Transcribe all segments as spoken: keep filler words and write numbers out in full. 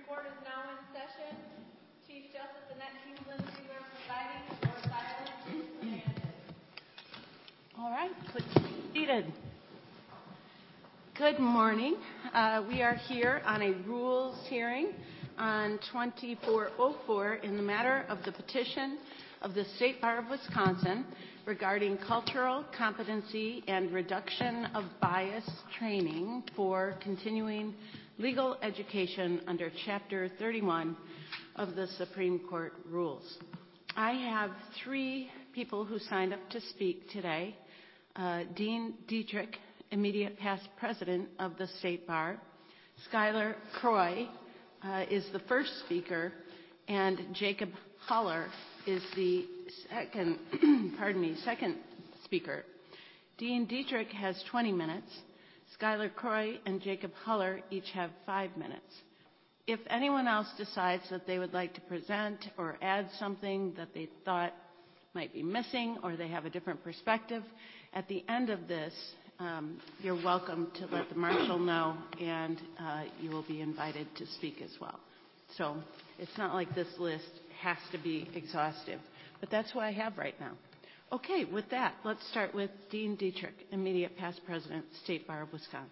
Court is now in session. Chief Justice Annette Kingsland Ziegler presiding. Or silence is commanded. All right, please be seated. Good morning. Uh, we are here on a rules hearing on twenty-four oh four in the matter of the petition of the State Bar of Wisconsin regarding cultural competency and reduction of bias training for continuing legal education under Chapter thirty-one of the Supreme Court rules. I have three people who signed up to speak today. Uh, Dean Dietrich, immediate past president of the State Bar. Skylar Croy uh, is the first speaker, and Jacob Haller is the second, pardon me, second speaker. Dean Dietrich has twenty minutes. Skylar Croy and Jacob Haller each have five minutes. If anyone else decides that they would like to present or add something that they thought might be missing or they have a different perspective, at the end of this, um, you're welcome to let the marshal know, and uh, you will be invited to speak as well. So it's not like this list has to be exhaustive, but that's what I have right now. Okay, with that, let's start with Dean Dietrich, immediate past president, State Bar of Wisconsin.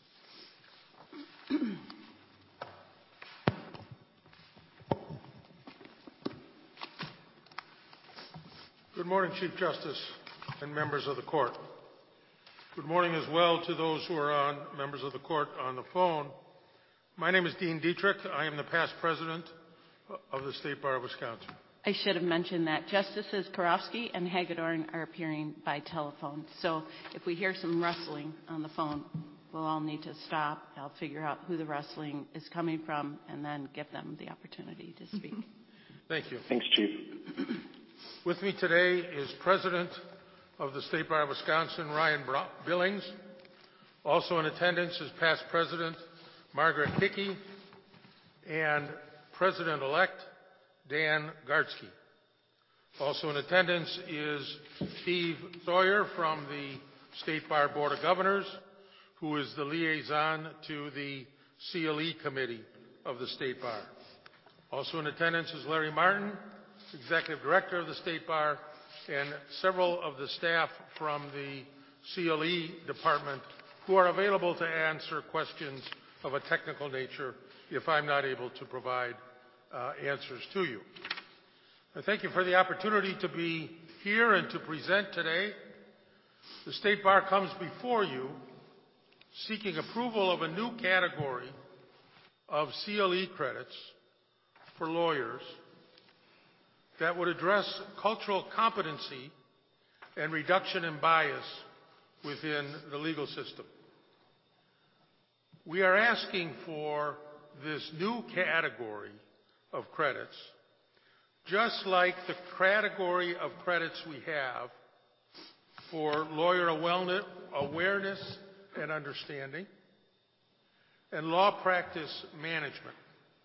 Good morning, Chief Justice and members of the court. Good morning as well to those who are on, members of the court on the phone. My name is Dean Dietrich. I am the past president of the State Bar of Wisconsin. I should have mentioned that Justices Karofsky and Hagedorn are appearing by telephone. So if we hear some rustling on the phone, we'll all need to stop. I'll figure out who the rustling is coming from and then give them the opportunity to speak. Thank you. Thanks, Chief. With me today is President of the State Bar of Wisconsin, Ryan Billings. Also in attendance is past President Margaret Hickey and President-elect Dan Gartsky. Also in attendance is Steve Sawyer from the State Bar Board of Governors, who is the liaison to the C L E Committee of the State Bar. Also in attendance is Larry Martin, Executive Director of the State Bar, and several of the staff from the C L E Department who are available to answer questions of a technical nature if I'm not able to provide uh, answers to you. I thank you for the opportunity to be here and to present today. The State Bar comes before you seeking approval of a new category of C L E credits for lawyers that would address cultural competency and reduction in bias within the legal system. We are asking for this new category of credits, just like the category of credits we have for lawyer awareness and understanding and law practice management.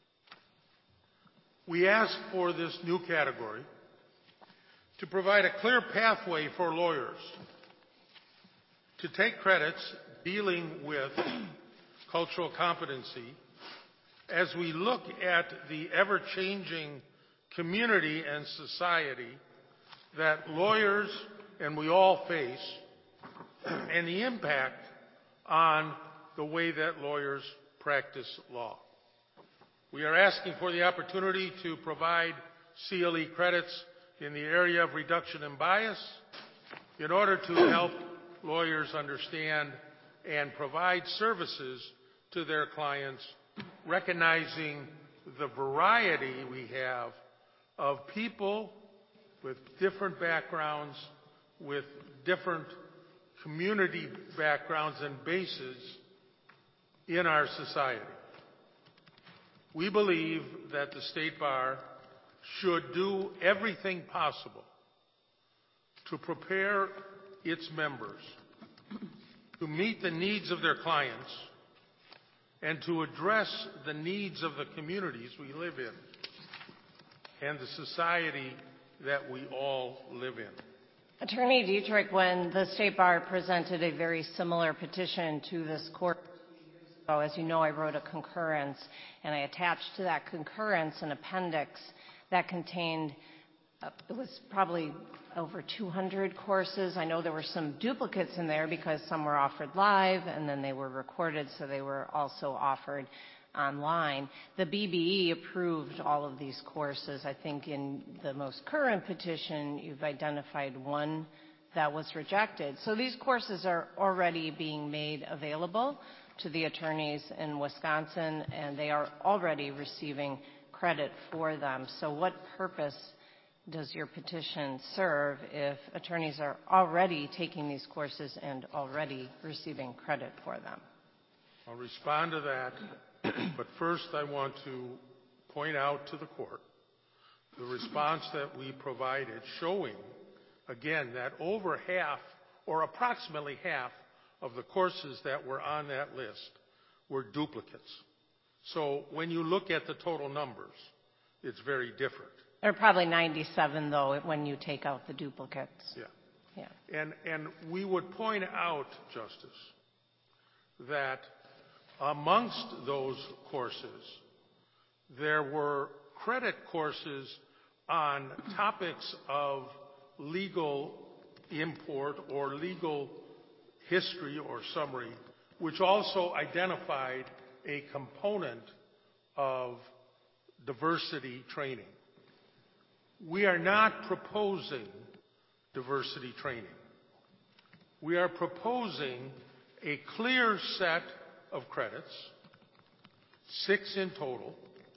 We ask for this new category to provide a clear pathway for lawyers to take credits dealing with cultural competency as we look at the ever-changing community and society that lawyers and we all face, and the impact on the way that lawyers practice law. We are asking for the opportunity to provide C L E credits in the area of reduction in bias in order to help lawyers understand and provide services to their clients, recognizing the variety we have of people with different backgrounds, with different community backgrounds and bases in our society. We believe that the State Bar should do everything possible to prepare its members to meet the needs of their clients and to address the needs of the communities we live in and the society that we all live in. Attorney Dietrich, when the State Bar presented a very similar petition to this court ago, as you know, I wrote a concurrence, and I attached to that concurrence an appendix that contained, uh, it was probably over two hundred courses. I know there were some duplicates in there because some were offered live and then they were recorded, so they were also offered online. The B B E approved all of these courses. I think in the most current petition, you've identified one that was rejected. So these courses are already being made available to the attorneys in Wisconsin, and they are already receiving credit for them. So what purpose does your petition serve if attorneys are already taking these courses and already receiving credit for them? I'll respond to that, but first I want to point out to the court the response that we provided showing, again, that over half or approximately half of the courses that were on that list were duplicates. So when you look at the total numbers, it's very different. There are probably ninety-seven, though, when you take out the duplicates. Yeah. Yeah. And, and we would point out, Justice, that amongst those courses, there were credit courses on topics of legal import or legal history or summary, which also identified a component of diversity training. We are not proposing diversity training. We are proposing a clear set of credits, six in total,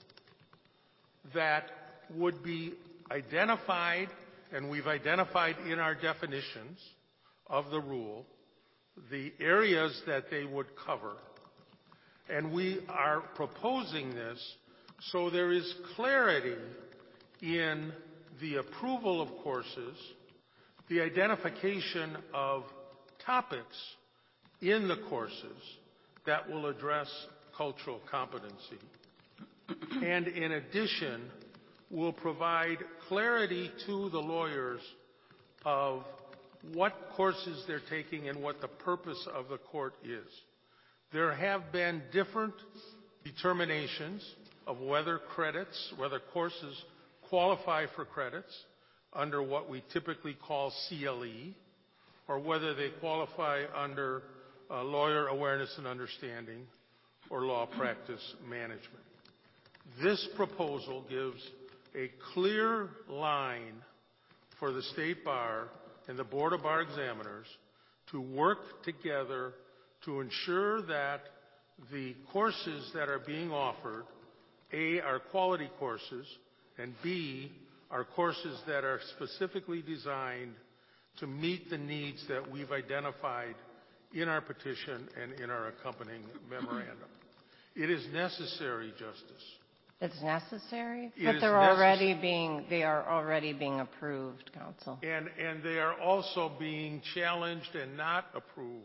that would be identified, and we've identified in our definitions of the rule, the areas that they would cover. And we are proposing this so there is clarity in the approval of courses, the identification of topics in the courses that will address cultural competency. And in addition, will provide clarity to the lawyers of what courses they're taking and what the purpose of the court is. There have been different determinations of whether credits, whether courses qualify for credits under what we typically call C L E, or whether they qualify under uh, lawyer awareness and understanding or law practice management. This proposal gives a clear line for the State Bar and the Board of Bar Examiners to work together to ensure that the courses that are being offered, A, are quality courses, and B, are courses that are specifically designed to meet the needs that we've identified in our petition and in our accompanying memorandum. It is necessary, Justice. It's necessary? It but is they're necess- already being, they are already being approved, counsel. And, and they are also being challenged and not approved.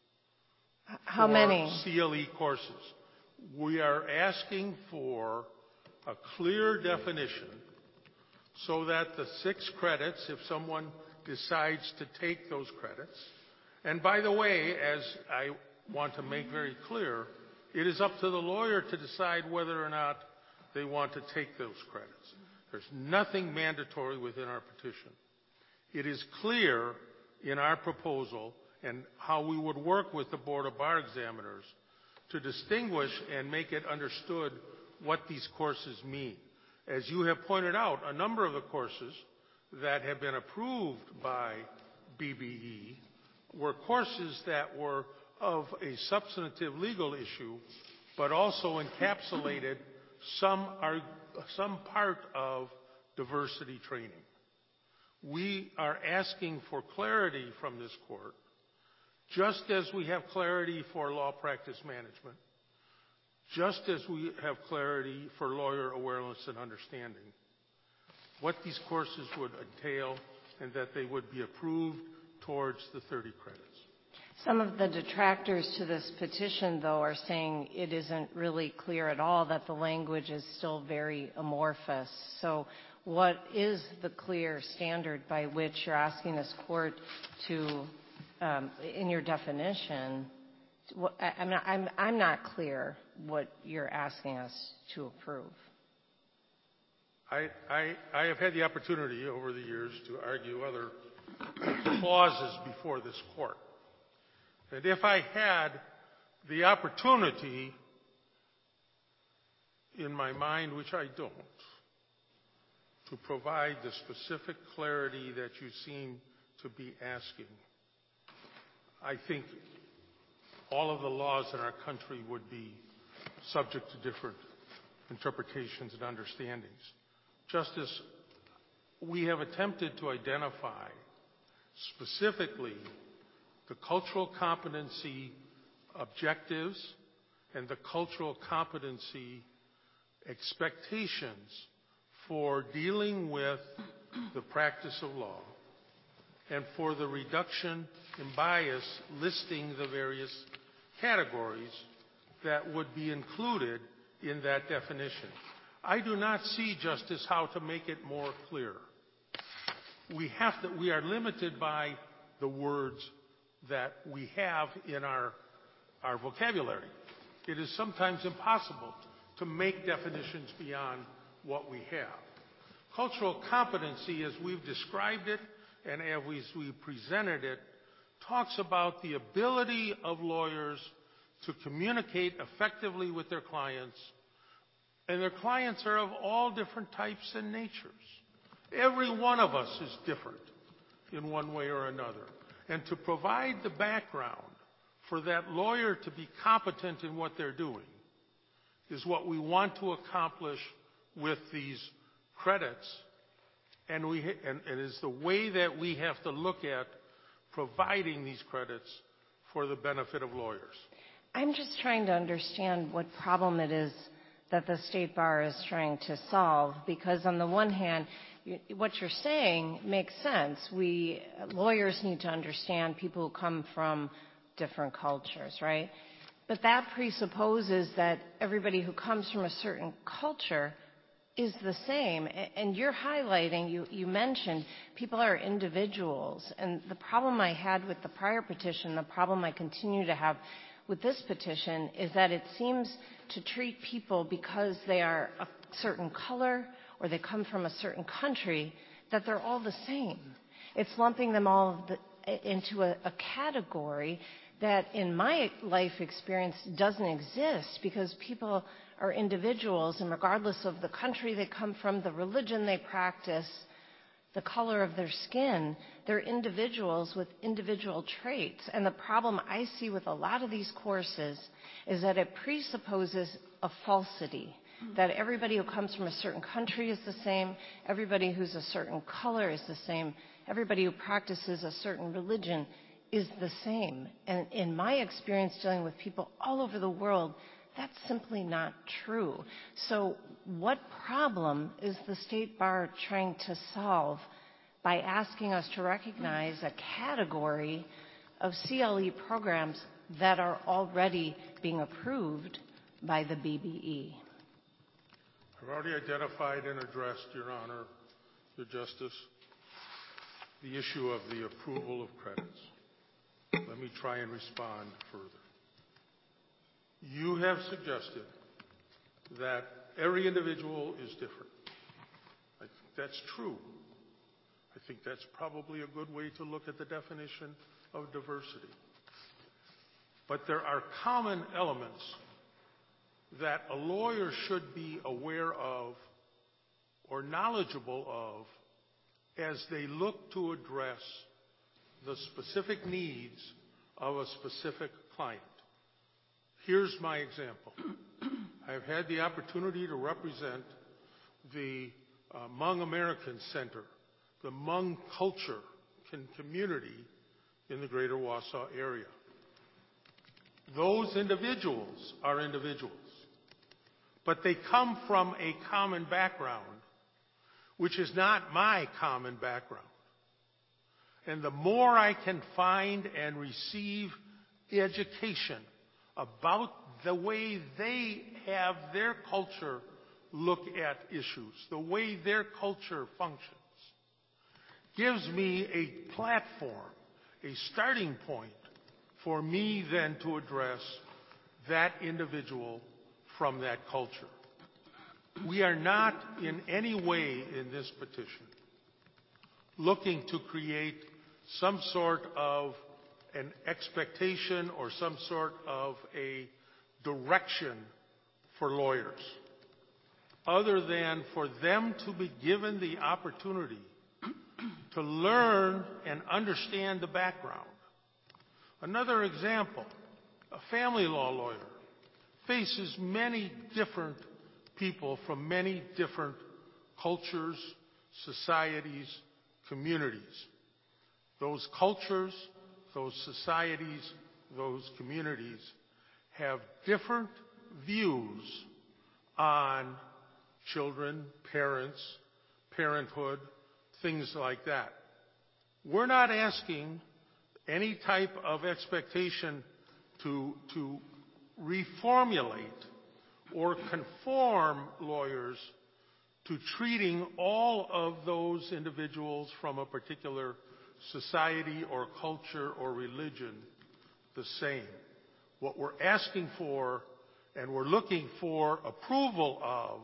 How for many? C L E courses. We are asking for a clear definition so that the six credits, if someone decides to take those credits, and by the way, as I want to make very clear, it is up to the lawyer to decide whether or not they want to take those credits. There's nothing mandatory within our petition. It is clear in our proposal and how we would work with the Board of Bar Examiners to distinguish and make it understood what these courses mean. As you have pointed out, a number of the courses that have been approved by B B E were courses that were of a substantive legal issue, but also encapsulated some, are, some part of diversity training. We are asking for clarity from this court, just as we have clarity for law practice management, just as we have clarity for lawyer awareness and understanding, what these courses would entail and that they would be approved towards the thirty credits. Some of the detractors to this petition, though, are saying it isn't really clear at all, that the language is still very amorphous. So what is the clear standard by which you're asking this court to, um, in your definition, What- I- I'm not, I'm, I'm not clear what you're asking us to approve. I, I, I have had the opportunity over the years to argue other clauses before this court. And if I had the opportunity in my mind, which I don't, to provide the specific clarity that you seem to be asking, I think all of the laws in our country would be subject to different interpretations and understandings. Justice, we have attempted to identify specifically the cultural competency objectives and the cultural competency expectations for dealing with the practice of law and for the reduction in bias, listing the various categories that would be included in that definition. I do not see, Justice, how to make it more clear. We have to, we are limited by the words that we have in our, our vocabulary. It is sometimes impossible to make definitions beyond what we have. Cultural competency, as we've described it and as we presented it, talks about the ability of lawyers to communicate effectively with their clients, and their clients are of all different types and natures. Every one of us is different in one way or another. And to provide the background for that lawyer to be competent in what they're doing is what we want to accomplish with these credits, and, we, and, and is the way that we have to look at providing these credits for the benefit of lawyers. I'm just trying to understand what problem it is that the State Bar is trying to solve, because on the one hand, you, what you're saying makes sense. We, lawyers need to understand people who come from different cultures, right? But that presupposes that everybody who comes from a certain culture is the same. And you're highlighting, you, you mentioned, people are individuals. And the problem I had with the prior petition, the problem I continue to have with this petition, is that it seems to treat people because they are a certain color or they come from a certain country, that they're all the same. It's lumping them all the, into a, a category that in my life experience doesn't exist, because people are individuals, and regardless of the country they come from, the religion they practice, the color of their skin, they're individuals with individual traits. And the problem I see with a lot of these courses is that it presupposes a falsity, that everybody who comes from a certain country is the same, everybody who's a certain color is the same, everybody who practices a certain religion is the same. And in my experience dealing with people all over the world, that's simply not true. So what problem is the State Bar trying to solve by asking us to recognize a category of C L E programs that are already being approved by the B B E? I've already identified and addressed, Your Honor, Your Justice, the issue of the approval of credits. Let me try and respond further. You have suggested that every individual is different. I think that's true. I think that's probably a good way to look at the definition of diversity. But there are common elements that a lawyer should be aware of or knowledgeable of as they look to address the specific needs of a specific client. Here's my example. I've had the opportunity to represent the uh, Hmong American Center, the Hmong culture and community in the greater Wausau area. Those individuals are individuals, but they come from a common background, which is not my common background. And the more I can find and receive education about the way they have their culture look at issues, the way their culture functions, gives me a platform, a starting point for me then to address that individual from that culture. We are not in any way in this petition looking to create some sort of an expectation or some sort of a direction for lawyers, other than for them to be given the opportunity to learn and understand the background. Another example, a family law lawyer faces many different people from many different cultures, societies, communities. Those cultures, those societies, those communities have different views on children, parents, parenthood, things like that. We're not asking any type of expectation to, to reformulate or conform lawyers to treating all of those individuals from a particular society or culture or religion the same. What we're asking for and we're looking for approval of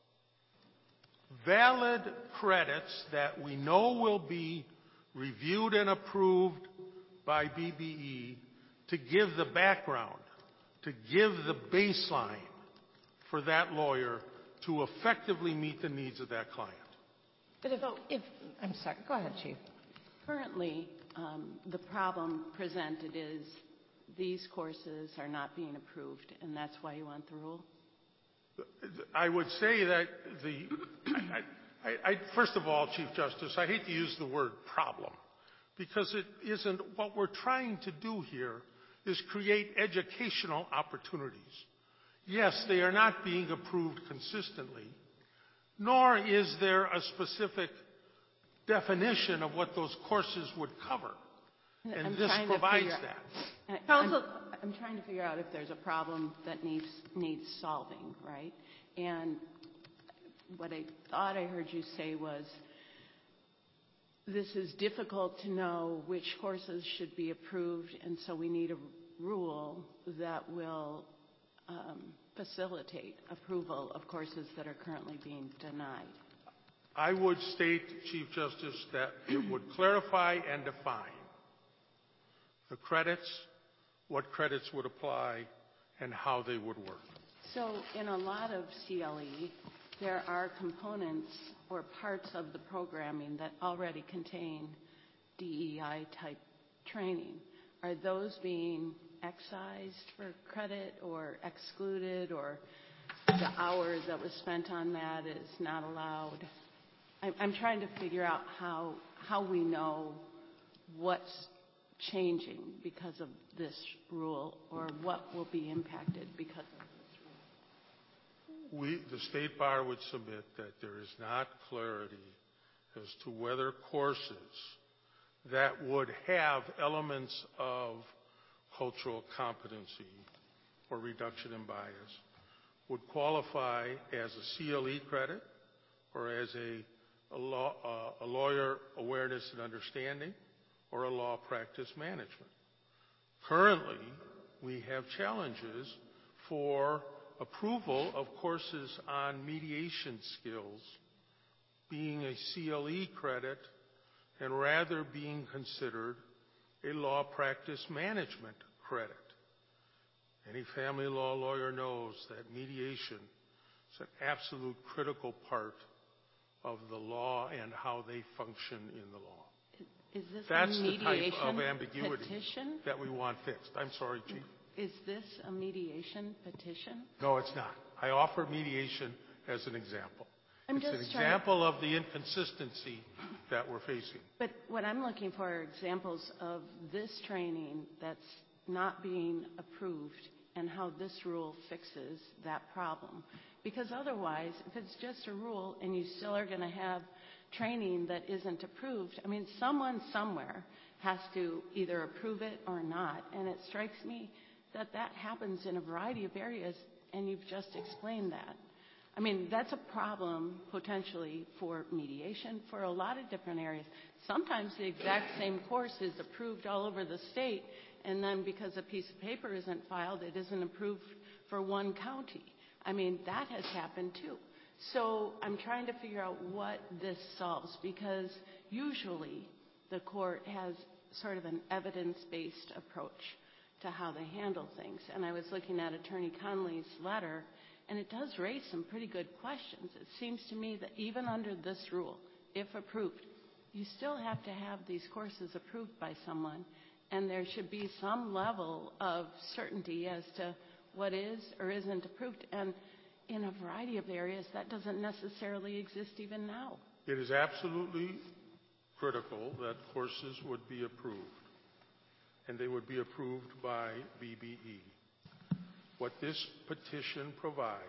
valid credits that we know will be reviewed and approved by B B E to give the background, to give the baseline for that lawyer to effectively meet the needs of that client. But if, if I'm sorry, go ahead, Chief. Currently, um, the problem presented is these courses are not being approved, and that's why you want the rule? I would say that the, I, I, I, first of all, Chief Justice, I hate to use the word problem, because it isn't. What we're trying to do here is create educational opportunities. Yes, they are not being approved consistently, nor is there a specific definition of what those courses would cover. And I'm this provides figure, that. Counsel, I'm, I'm trying to figure out if there's a problem that needs needs solving, right? And what I thought I heard you say was this is difficult to know which courses should be approved, and so we need a rule that will um, facilitate approval of courses that are currently being denied. I would state, Chief Justice, that it would clarify and define the credits, what credits would apply, and how they would work. So in a lot of C L E, there are components or parts of the programming that already contain D E I-type training. Are those being excised for credit or excluded, or the hours that was spent on that is not allowed? I'm, I'm trying to figure out how, how we know what's changing because of this rule, or what will be impacted because of this rule. We, the State Bar would submit that there is not clarity as to whether courses that would have elements of cultural competency or reduction in bias would qualify as a C L E credit or as a, a, law, uh, a lawyer awareness and understanding or a law practice management. Currently, we have challenges for approval of courses on mediation skills being a C L E credit and rather being considered a law practice management credit. Any family law lawyer knows that mediation is an absolute critical part of the law and how they function in the law. Is this That's a the type mediation of ambiguity petition? that we want fixed. I'm sorry, Chief. Is this a mediation petition? No, it's not. I offer mediation as an example. I'm it's just an trying example of the inconsistency that we're facing. But what I'm looking for are examples of this training that's not being approved and how this rule fixes that problem. Because otherwise, if it's just a rule and you still are going to have training that isn't approved, I mean, someone somewhere has to either approve it or not. And it strikes me that that happens in a variety of areas, and you've just explained that. I mean, that's a problem potentially for mediation for a lot of different areas. Sometimes the exact same course is approved all over the state, and then because a piece of paper isn't filed, it isn't approved for one county. I mean, that has happened too. So I'm trying to figure out what this solves, because usually the court has sort of an evidence-based approach to how they handle things. And I was looking at Attorney Conley's letter, and it does raise some pretty good questions. It seems to me that even under this rule, if approved, you still have to have these courses approved by someone, and there should be some level of certainty as to what is or isn't approved. And in a variety of areas, that doesn't necessarily exist even now. It is absolutely critical that courses would be approved, and they would be approved by B B E. What this petition provides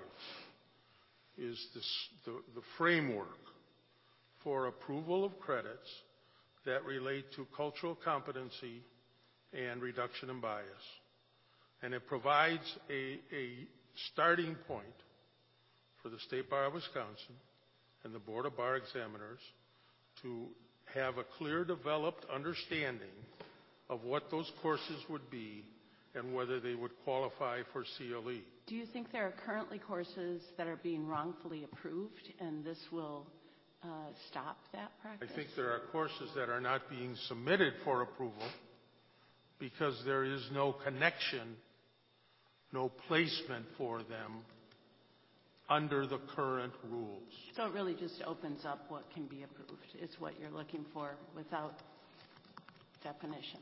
is this, the, the framework for approval of credits that relate to cultural competency and reduction in bias. And it provides a, a starting point for the State Bar of Wisconsin and the Board of Bar Examiners to have a clear, developed understanding of what those courses would be and whether they would qualify for C L E. Do you think there are currently courses that are being wrongfully approved, and this will uh, stop that practice? I think there are courses that are not being submitted for approval because there is no connection, no placement for them under the current rules. So it really just opens up what can be approved, is what you're looking for without definition.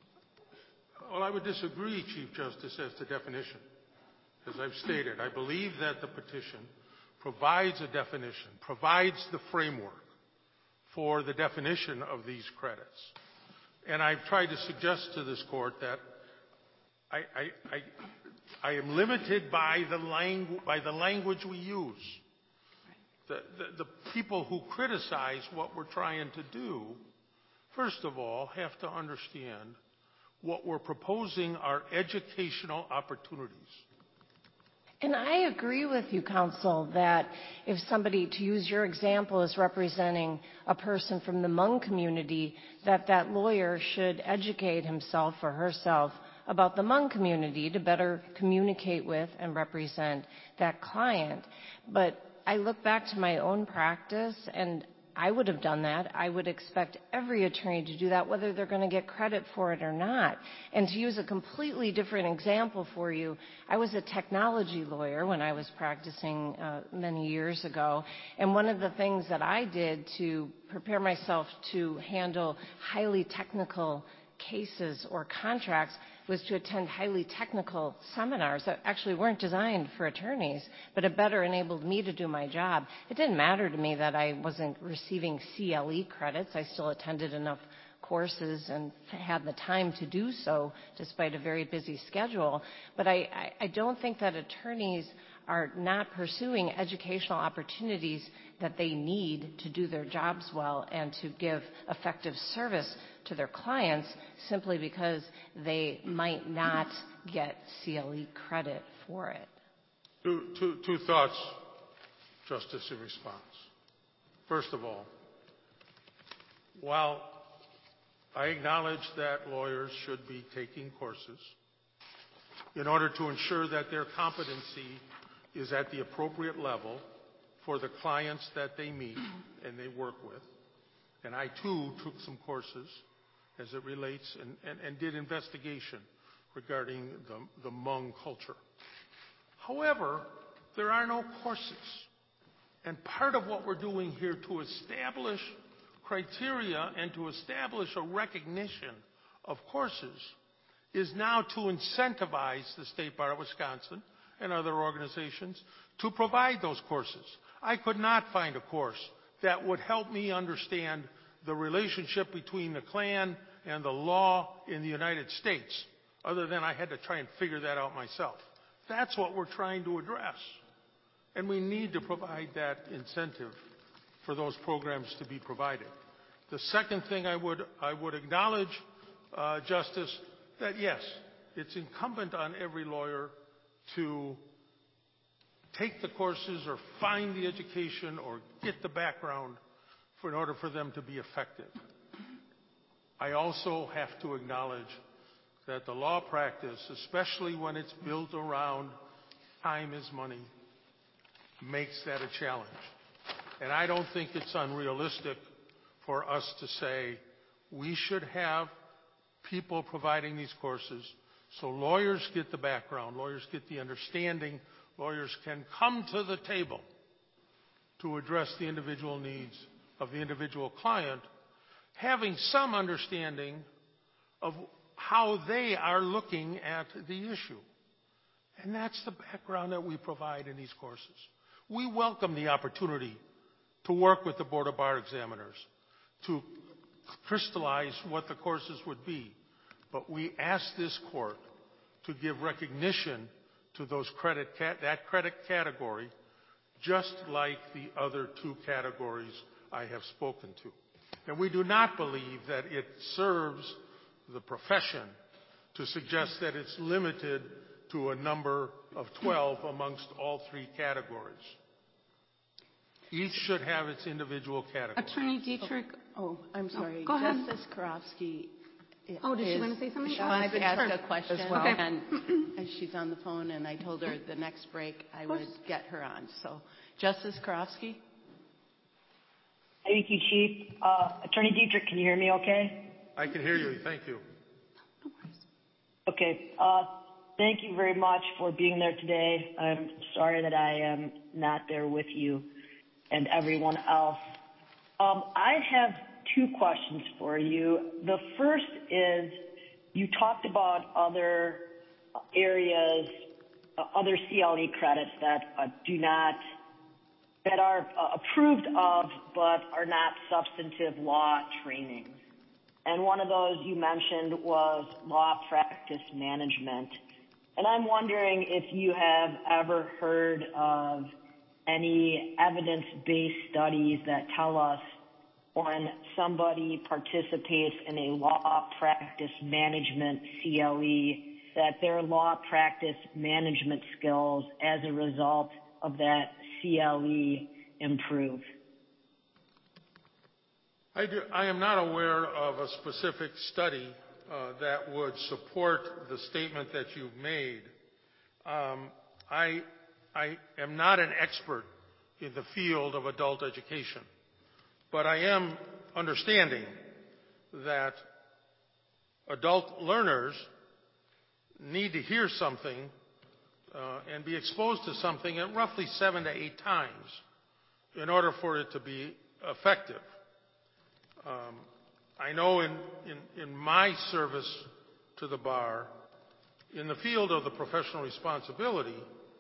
Well, I would disagree, Chief Justice, as to definition. As I've stated, I believe that the petition provides a definition, provides the framework for the definition of these credits. And I've tried to suggest to this court that I, I, I, I am limited by the, langu- by the language we use. The, the, the people who criticize what we're trying to do, first of all, have to understand what we're proposing are educational opportunities. And I agree with you, counsel, that if somebody, to use your example, is representing a person from the Hmong community, that that lawyer should educate himself or herself about the Hmong community to better communicate with and represent that client. But I look back to my own practice, and I would have done that. I would expect every attorney to do that, whether they're going to get credit for it or not. And to use a completely different example for you, I was a technology lawyer when I was practicing uh, many years ago. And one of the things that I did to prepare myself to handle highly technical cases or contracts was to attend highly technical seminars that actually weren't designed for attorneys, but it better enabled me to do my job. It didn't matter to me that I wasn't receiving C L E credits. I still attended enough courses and had the time to do so despite a very busy schedule. But I, I, I don't think that attorneys are not pursuing educational opportunities that they need to do their jobs well and to give effective service to their clients simply because they might not get C L E credit for it. Two, two, two thoughts, Justice, in response. First of all, while I acknowledge that lawyers should be taking courses in order to ensure that their competency is at the appropriate level for the clients that they meet and they work with, and I too took some courses as it relates and, and, and did investigation regarding the, the Hmong culture. However, there are no courses. And part of what we're doing here to establish criteria and to establish a recognition of courses is now to incentivize the State Bar of Wisconsin and other organizations to provide those courses. I could not find a course that would help me understand the relationship between the Klan and the law in the United States, other than I had to try and figure that out myself. That's what we're trying to address. And we need to provide that incentive for those programs to be provided. The second thing I would, I would acknowledge, uh, Justice, that yes, it's incumbent on every lawyer to take the courses or find the education or get the background for, in order for them to be effective. I also have to acknowledge that the law practice, especially when it's built around time is money, makes that a challenge. And I don't think it's unrealistic for us to say we should have people providing these courses so lawyers get the background, lawyers get the understanding, lawyers can come to the table to address the individual needs of the individual client, having some understanding of how they are looking at the issue. And that's the background that we provide in these courses. We welcome the opportunity to work with the Board of Bar Examiners to crystallize what the courses would be. But we ask this court to give recognition to those credit that credit category, just like the other two categories I have spoken to. And we do not believe that it serves the profession to suggest that it's limited to a number of twelve amongst all three categories. Each should have its individual category. Attorney Dietrich, oh, I'm sorry. go ahead. Justice Karofsky. Oh, does she is- want to say something? She wants to ask Sure. a question, As well. Okay. and and she's on the phone, and I told her the next break I would get her on. So, Justice Karofsky? Thank you, Chief. Uh, Attorney Dietrich, can you hear me okay? I can hear you. Thank you. Okay. Uh, thank you very much for being there today. I'm sorry that I am not there with you and everyone else. Um, I have two questions for you. The first is, you talked about other areas, uh, other C L E credits that uh, do not, that are uh, approved of but are not substantive law trainings. And one of those you mentioned was law practice management. And I'm wondering if you have ever heard of any evidence-based studies that tell us when somebody participates in a law practice management C L E, that their law practice management skills as a result of that C L E improve. I, do, I am not aware of a specific study uh, that would support the statement that you've made. Um, I, I am not an expert in the field of adult education, but I am understanding that adult learners need to hear something uh, and be exposed to something at roughly seven to eight times in order for it to be effective. Um, I know in, in, in my service to the bar, in the field of the professional responsibility,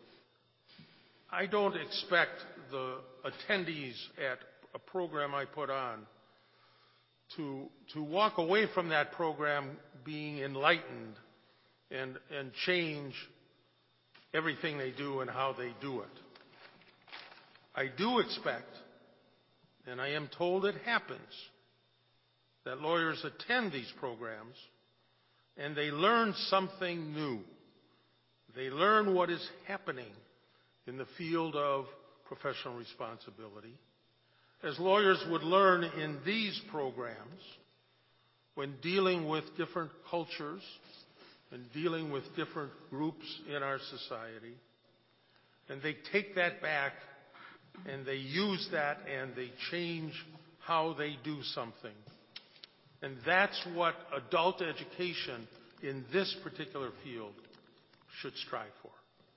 I don't expect the attendees at a program I put on to, to walk away from that program being enlightened and, and change everything they do and how they do it. I do expect, and I am told it happens, that lawyers attend these programs and they learn something new. They learn what is happening in the field of professional responsibility, as lawyers would learn in these programs when dealing with different cultures and dealing with different groups in our society. And they take that back and they use that and they change how they do something. And that's what adult education in this particular field should strive for.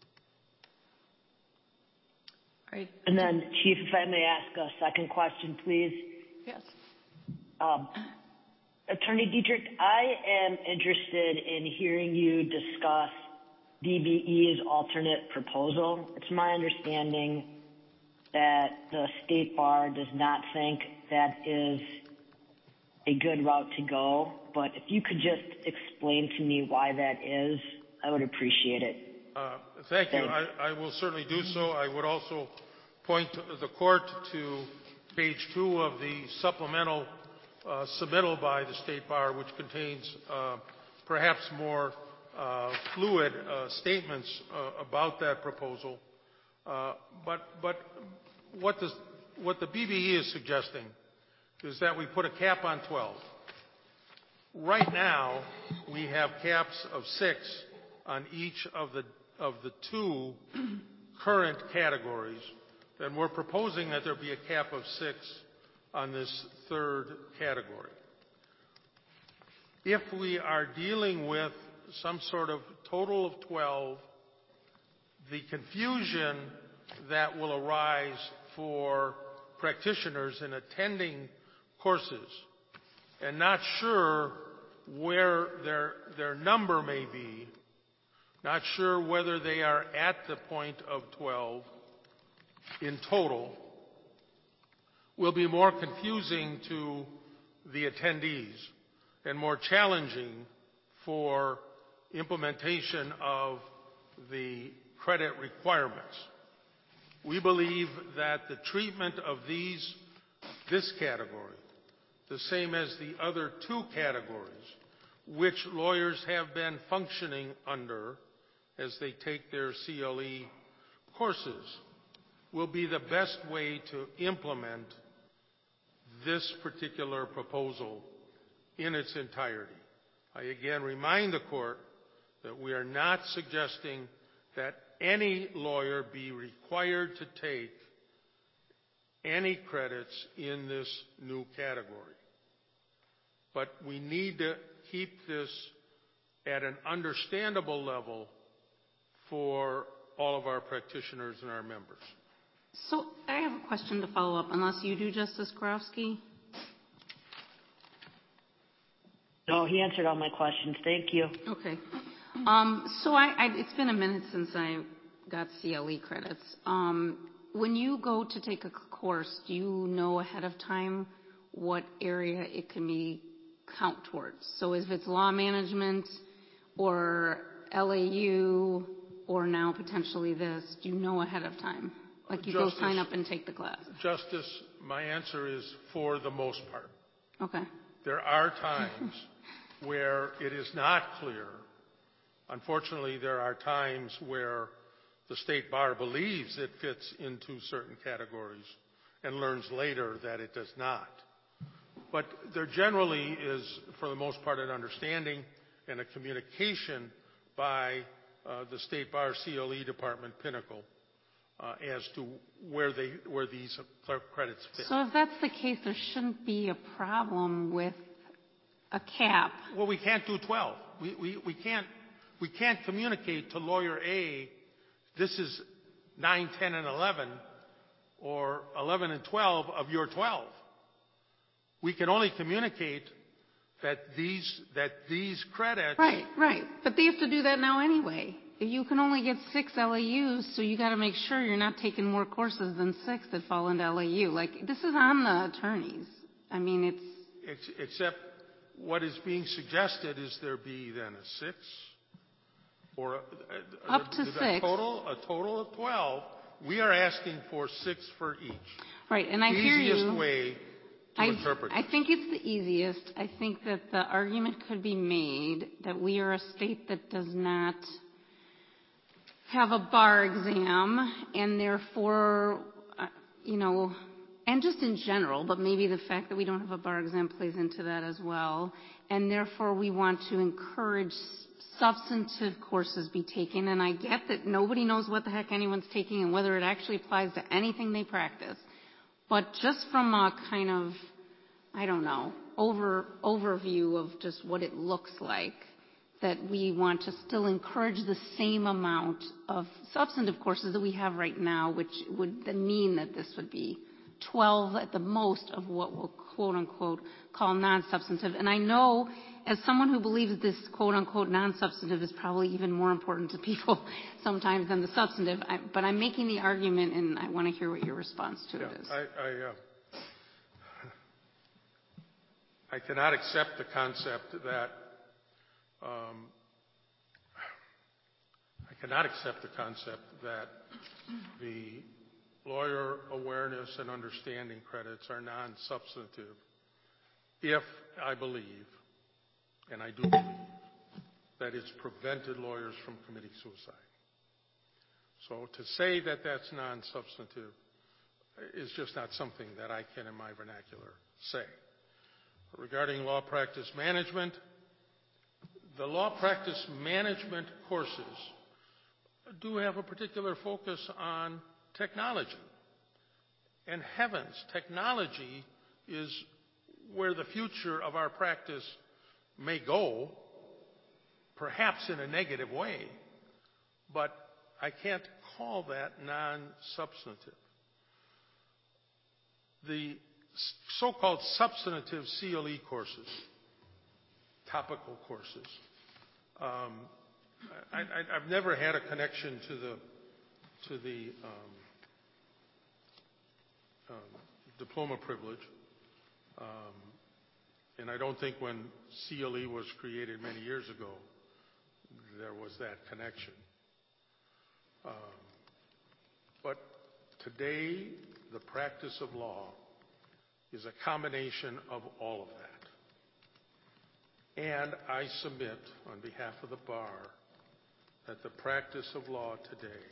Right. And then, Chief, if I may ask a second question, please. Yes. Um, Attorney Dietrich, I am interested in hearing you discuss D B E's alternate proposal. It's my understanding that the State Bar does not think that is a good route to go, but if you could just explain to me why that is, I would appreciate it. Uh, thank you. I, I will certainly do so. I would also point the court to page two of the supplemental uh, submittal by the State Bar, which contains uh, perhaps more uh, fluid uh, statements uh, about that proposal. Uh, but but what, the, what the B B E is suggesting is that we put a cap on twelve. Right now, we have caps of six on each of the, of the two current categories, and we're proposing that there be a cap of six on this third category. If we are dealing with some sort of total of twelve, the confusion that will arise for practitioners in attending courses and not sure where their, their number may be, not sure whether they are at the point of twelve in total, will be more confusing to the attendees and more challenging for implementation of the credit requirements. We believe that the treatment of these, this category, the same as the other two categories, which lawyers have been functioning under as they take their C L E courses, will be the best way to implement this particular proposal in its entirety. I again remind the Court that we are not suggesting that any lawyer be required to take any credits in this new category. But we need to keep this at an understandable level for all of our practitioners and our members. So I have a question to follow up, unless you do, Justice Gorofsky. No, he answered all my questions. Thank you. Okay. Um, so I, I, it's been a minute since I got C L E credits. Um, when you go to take a course, do you know ahead of time what area it can be count towards? So if it's law management or L A U or now potentially this, do you know ahead of time? Like you Justice, go sign up and take the class? Justice, my answer is for the most part. Okay. There are times where it is not clear. Unfortunately, there are times where the State Bar believes it fits into certain categories and learns later that it does not. But there generally is, for the most part, an understanding and a communication by uh, the State Bar C L E Department, Pinnacle, uh, as to where they where these credits fit. So if that's the case, there shouldn't be a problem with a cap. Well, we can't do twelve. We, we, we can't we can't communicate to lawyer A, this is nine, ten, and eleven, or eleven and twelve of your twelve. We can only communicate that these that these credits. Right, right. But they have to do that now anyway. You can only get six L A Us, so you got to make sure you're not taking more courses than six that fall into L A U. Like, this is on the attorneys. I mean, it's... Ex- except what is being suggested is there be then a six or a, a, Up to a, a six. total a total of twelve. We are asking for six for each. Right, and I hear you. Easiest way to I, interpret I this. think it's the easiest. I think that the argument could be made that we are a state that does not have a bar exam, and therefore, uh, you know, and just in general, but maybe the fact that we don't have a bar exam plays into that as well, and therefore we want to encourage substantive courses be taken, and I get that nobody knows what the heck anyone's taking and whether it actually applies to anything they practice, but just from a kind of, I don't know, over overview of just what it looks like, that we want to still encourage the same amount of substantive courses that we have right now, which would then mean that this would be twelve at the most of what we'll quote-unquote call non-substantive. And I know, as someone who believes this quote-unquote non-substantive is probably even more important to people sometimes than the substantive, I, but I'm making the argument, and I want to hear what your response to Yeah, it is. I, I, uh, I cannot accept the concept that um, I cannot accept the concept that the lawyer awareness and understanding credits are non-substantive if I believe, and I do believe, that it's prevented lawyers from committing suicide. So to say that that's non-substantive is just not something that I can, in my vernacular, say. regarding law practice management. The law practice management courses do have a particular focus on technology. And heavens, technology is where the future of our practice may go, perhaps in a negative way, but I can't call that non-substantive. The so-called substantive C L E courses, topical courses, um, I, I, I've never had a connection to the to the um, um, diploma privilege, um, and I don't think when C L E was created many years ago there was that connection. Um, but today, the practice of law is a combination of all of that. And I submit on behalf of the bar that the practice of law today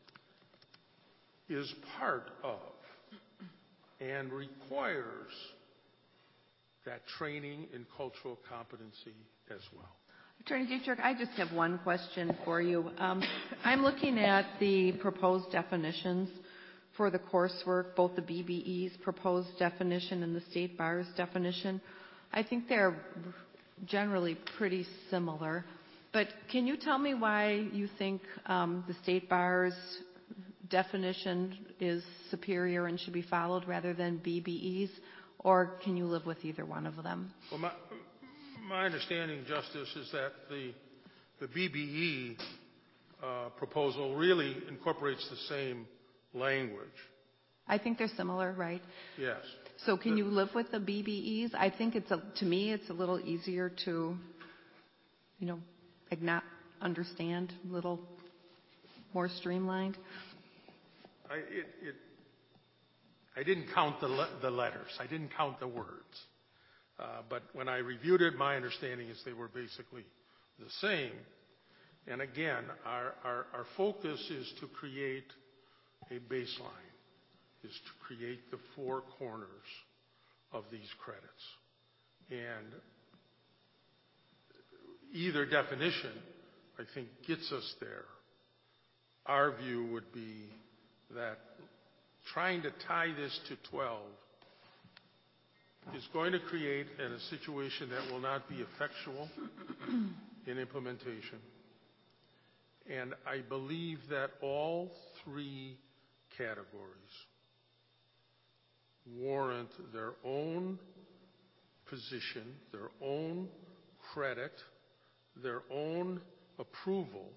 is part of and requires that training in cultural competency as well. Attorney Dietrich, I just have one question for you. Um, I'm looking at the proposed definitions for the coursework, both the B B E's proposed definition and the State Bar's definition. I think they're generally pretty similar. But can you tell me why you think um, the State Bar's definition is superior and should be followed rather than B B E's? Or can you live with either one of them? Well, my, my understanding, Justice, is that the, the B B E uh, proposal really incorporates the same language. I think they're similar, right? Yes. So can the, you live with the B B E's? I think it's, a, to me, it's a little easier to, you know, not understand, a little more streamlined. I, it, it, I didn't count the, le- the letters. I didn't count the words. Uh, but when I reviewed it, my understanding is they were basically the same. And again, our, our, our focus is to create a baseline, is to create the four corners of these credits. And either definition, I think, gets us there. Our view would be that trying to tie this to twelve is going to create a situation that will not be effectual in implementation. And I believe that all three categories warrant their own position, their own credit, their own approval,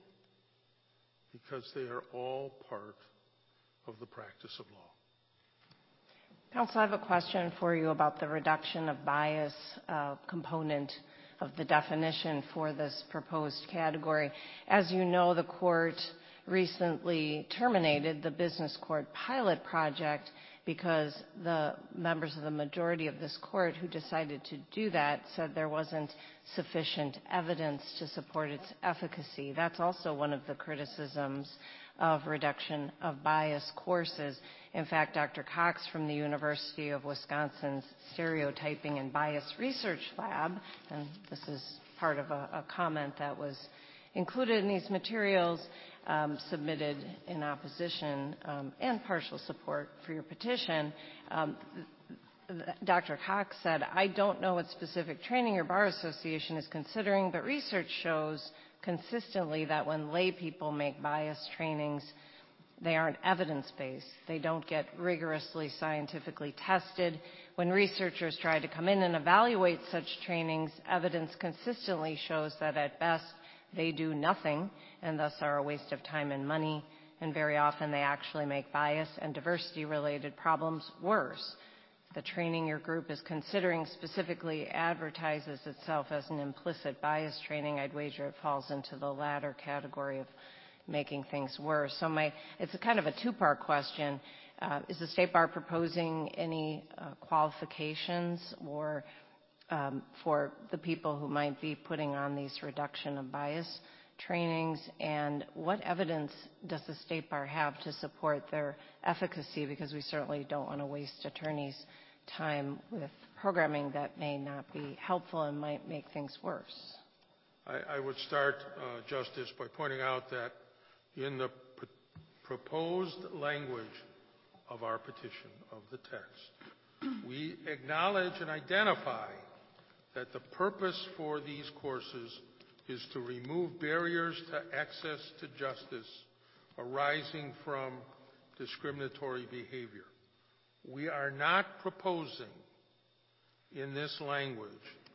because they are all part of the practice of law. Counsel, I have a question for you about the reduction of bias uh, component of the definition for this proposed category. As you know, the court recently terminated the business court pilot project because the members of the majority of this court who decided to do that said there wasn't sufficient evidence to support its efficacy. That's also one of the criticisms of reduction of bias courses. In fact, Doctor Cox from the University of Wisconsin's Stereotyping and Bias Research Lab, and this is part of a, a comment that was included in these materials, um, submitted in opposition um, and partial support for your petition. Um, Doctor Cox said, I don't know what specific training your Bar Association is considering, but research shows consistently that when lay people make bias trainings, they aren't evidence-based. They don't get rigorously scientifically tested. When researchers try to come in and evaluate such trainings, evidence consistently shows that at best they do nothing and thus are a waste of time and money, and very often they actually make bias and diversity-related problems worse. The training your group is considering specifically advertises itself as an implicit bias training. I'd wager it falls into the latter category of making things worse. So my, it's a kind of a two-part question. Uh, is the State Bar proposing any uh, qualifications or um, for the people who might be putting on these reduction of bias trainings? And what evidence does the State Bar have to support their efficacy? Because we certainly don't want to waste attorneys' time with programming that may not be helpful and might make things worse. I, I would start, uh, Justice, by pointing out that in the pr- proposed language of our petition, of the text, we acknowledge and identify that the purpose for these courses is to remove barriers to access to justice arising from discriminatory behavior. We are not proposing in this language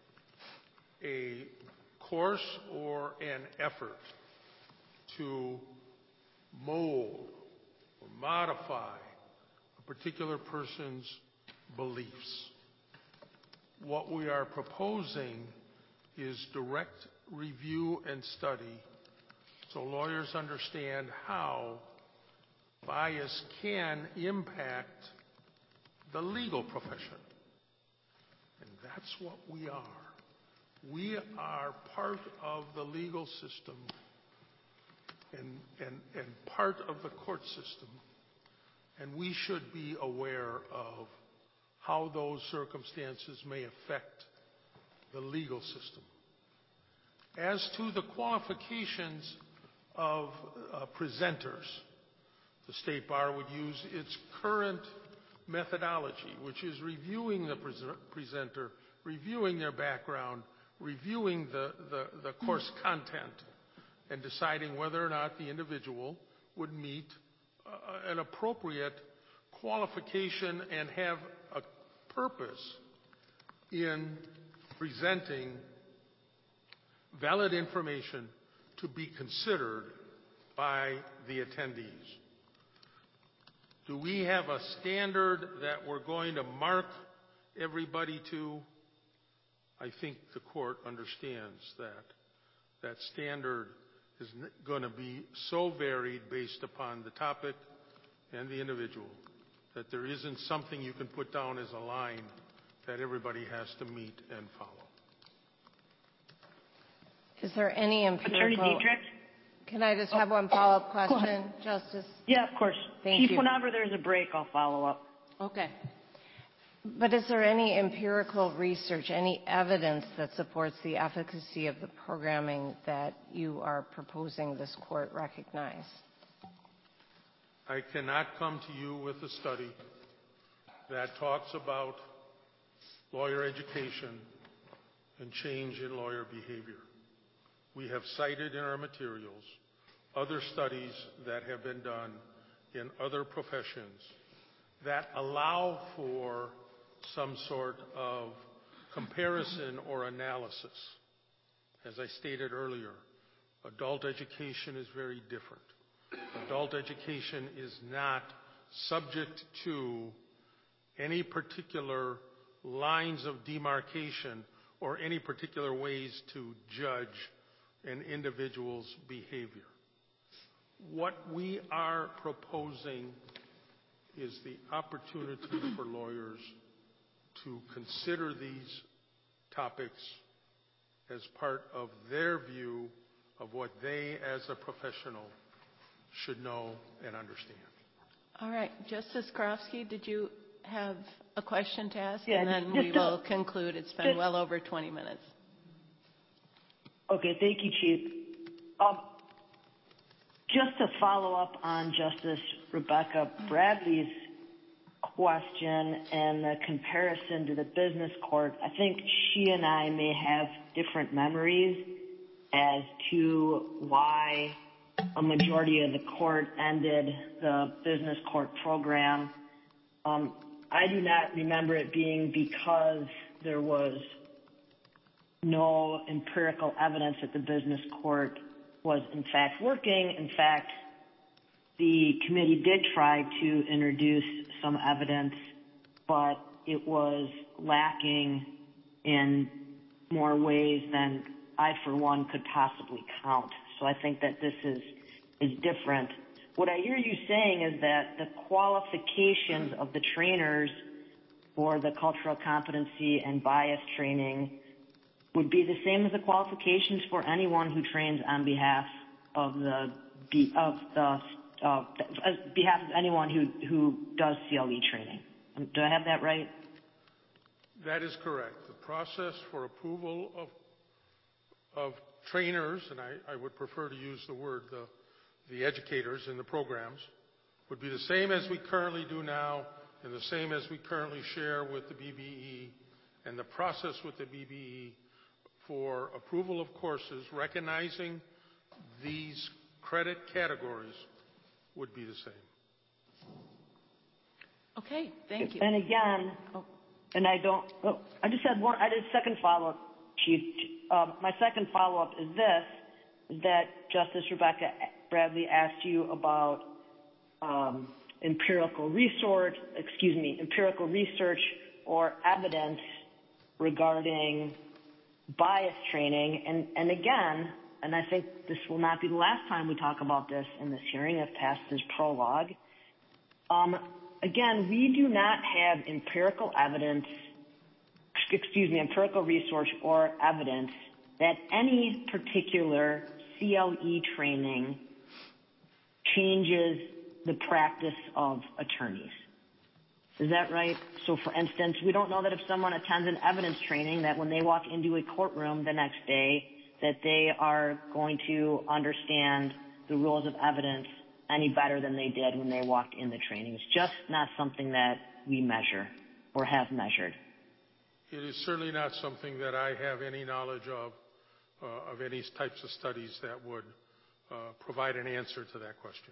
a course or an effort to mold or modify a particular person's beliefs. What we are proposing is direct review and study so lawyers understand how bias can impact the legal profession. And that's what we are. We are part of the legal system and, and, and part of the court system. And we should be aware of how those circumstances may affect the legal system. As to the qualifications of uh, presenters, the State Bar would use its current methodology, which is reviewing the pre- presenter, reviewing their background, reviewing the, the, the course content, and deciding whether or not the individual would meet uh, an appropriate qualification and have a purpose in presenting valid information to be considered by the attendees. Do we have a standard that we're going to mark everybody to? I think the court understands that. That standard is going to be so varied based upon the topic and the individual that there isn't something you can put down as a line that everybody has to meet and follow. Is there any empirical... Attorney Dietrich? Can I just have one follow-up question, Justice? Yeah, of course. Thank Chief, you. whenever there's a break, I'll follow up. Okay. But is there any empirical research, any evidence that supports the efficacy of the programming that you are proposing this court recognize? I cannot come to you with a study that talks about lawyer education and change in lawyer behavior. We have cited in our materials other studies that have been done in other professions that allow for some sort of comparison or analysis. As I stated earlier, adult education is very different. Adult education is not subject to any particular lines of demarcation or any particular ways to judge an individual's behavior. What we are proposing is the opportunity for lawyers to consider these topics as part of their view of what they as a professional should know and understand. All right. Justice Karofsky, did you have a question to ask? Yeah, and then we to, will conclude. It's been just, well over twenty minutes. Okay, thank you, Chief. Um, just to follow up on Justice Rebecca Bradley's question and the comparison to the business court, I think she and I may have different memories as to why a majority of the court ended the business court program. Um, I do not remember it being because there was no empirical evidence that the business court was in fact working. In fact, the committee did try to introduce some evidence, but it was lacking in more ways than I, for one, could possibly count. So I think that this is, is different. What I hear you saying is that the qualifications of the trainers for the cultural competency and bias training would be the same as the qualifications for anyone who trains on behalf of the of the uh, behalf of anyone who who does C L E training. Do I have that right? That is correct. The process for approval of, of trainers, and I, I would prefer to use the word the, the educators in the programs, would be the same as we currently do now and the same as we currently share with the B B E. And the process with the B B E for approval of courses recognizing these credit categories would be the same. Okay, thank you. And again, Oh. and I don't, oh, I just had one, I did a second follow-up, Chief. Uh, my second follow-up is this, is that Justice Rebecca Bradley asked you about um, empirical research, excuse me, empirical research or evidence regarding bias training. And, and again, and I think this will not be the last time we talk about this in this hearing, if past is prologue. Um, again, we do not have empirical evidence, excuse me, empirical research or evidence that any particular C L E training changes the practice of attorneys. Is that right? So, for instance, we don't know that if someone attends an evidence training that when they walk into a courtroom the next day that they are going to understand the rules of evidence any better than they did when they walked in the training. It's just not something that we measure or have measured. It is certainly not something that I have any knowledge of, uh, of any types of studies that would uh, provide an answer to that question.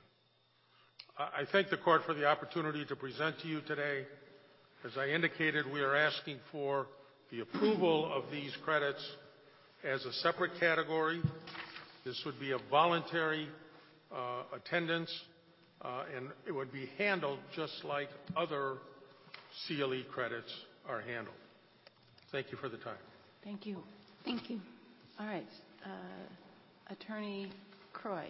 I thank the Court for the opportunity to present to you today. As I indicated, we are asking for the approval of these credits as a separate category. This would be a voluntary uh, attendance, uh, and it would be handled just like other C L E credits are handled. Thank you for the time. Thank you. Thank you. All right. Uh, Attorney Croy.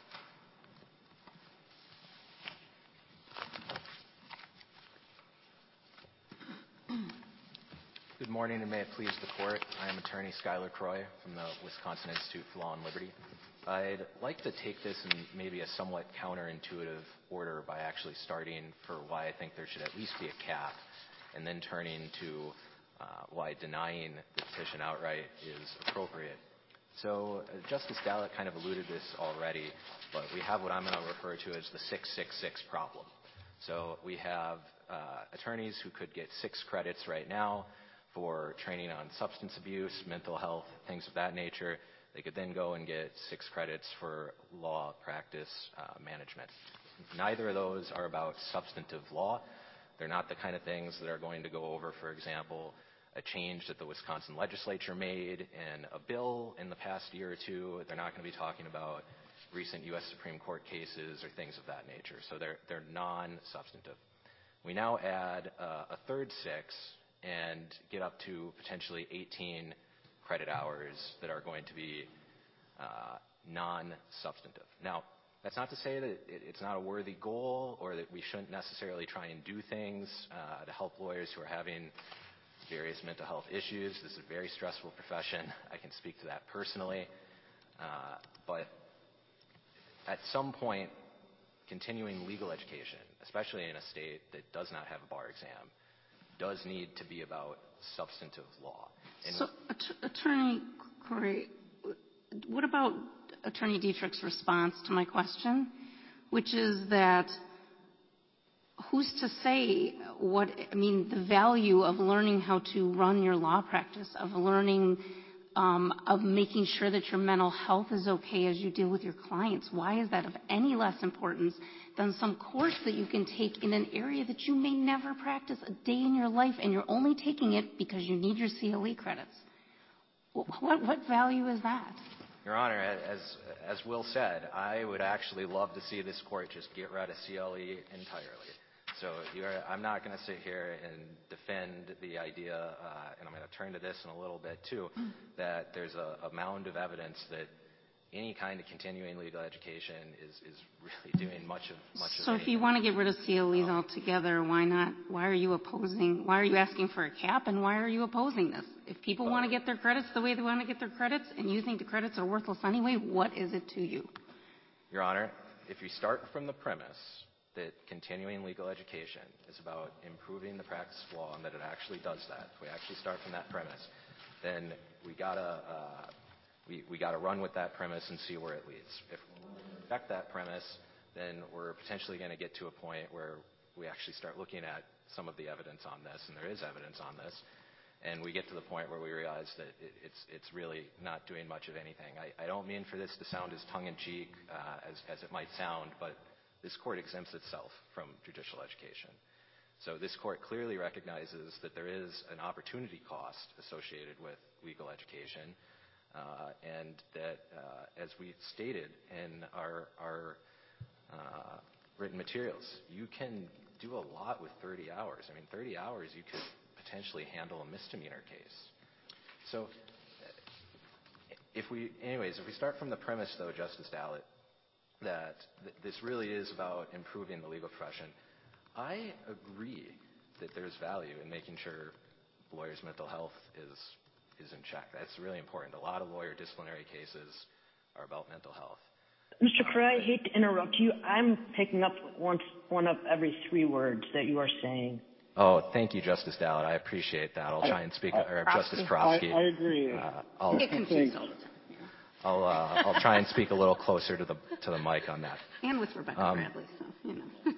Good morning, and may it please the Court. I am Attorney Skylar Croy from the Wisconsin Institute for Law and Liberty. I'd like to take this in maybe a somewhat counterintuitive order by actually starting for why I think there should at least be a cap, and then turning to uh, why denying the petition outright is appropriate. So uh, Justice Dallek kind of alluded to this already, but we have what I'm going to refer to as the six six six problem. So we have uh, attorneys who could get six credits right now for training on substance abuse, mental health, things of that nature. They could then go and get six credits for law practice uh, management. Neither of those are about substantive law. They're not the kind of things that are going to go over, for example, a change that the Wisconsin legislature made in a bill in the past year or two. They're not going to be talking about recent U S Supreme Court cases or things of that nature. So they're, they're non-substantive. We now add uh, a third six and get up to potentially eighteen credit hours that are going to be uh, non-substantive. Now, that's not to say that it, it's not a worthy goal or that we shouldn't necessarily try and do things uh, to help lawyers who are having various mental health issues. This is a very stressful profession. I can speak to that personally. Uh, but at some point, continuing legal education, especially in a state that does not have a bar exam, does need to be about substantive law. And so, Att- Attorney Corey, what about Attorney Dietrich's response to my question, which is that who's to say what, I mean, the value of learning how to run your law practice, of learning, um, of making sure that your mental health is okay as you deal with your clients? Why is that of any less importance than some course that you can take in an area that you may never practice a day in your life, and you're only taking it because you need your C L E credits? What, what value is that? Your Honor, as, as Will said, I would actually love to see this court just get rid of C L E entirely. So you're, I'm not going to sit here and defend the idea, uh, and I'm going to turn to this in a little bit too, that there's a, a mound of evidence that any kind of continuing legal education is, is really doing much of much so of if you want to get rid of C L Es altogether, why not? Why are you opposing? Why are you asking for a cap, and why are you opposing this? If people want to get their credits the way they want to get their credits, and you think the credits are worthless anyway, what is it to you? Your Honor, if you start from the premise that continuing legal education is about improving the practice of law and that it actually does that, if we actually start from that premise, then we gotta uh, we, we gotta run with that premise and see where it leads. If we reject that premise, then we're potentially going to get to a point where we actually start looking at some of the evidence on this, and there is evidence on this, and we get to the point where we realize that it, it's it's really not doing much of anything. I, I don't mean for this to sound as tongue-in-cheek uh, as, as it might sound, but this court exempts itself from judicial education. So this court clearly recognizes that there is an opportunity cost associated with legal education, uh, and that, uh, as we stated in our, our uh, written materials, you can do a lot with thirty hours. I mean, thirty hours you could potentially handle a misdemeanor case. So if we, anyways, if we start from the premise, though, Justice Dallett, that th- this really is about improving the legal profession, I agree that there's value in making sure lawyers' mental health is is in check. That's really important. A lot of lawyer disciplinary cases are about mental health. Mister Croy, I hate to interrupt you. I'm picking up once, one of every three words that you are saying. Oh, thank you, Justice Dallett. I appreciate that. I'll try and speak, or Justice Krofsky. I, I agree. Uh, I'll, Get confused all the time. Yeah. I'll, uh, I'll try and speak a little closer to the to the mic on that. And with Rebecca Um, Bradley, so, you know.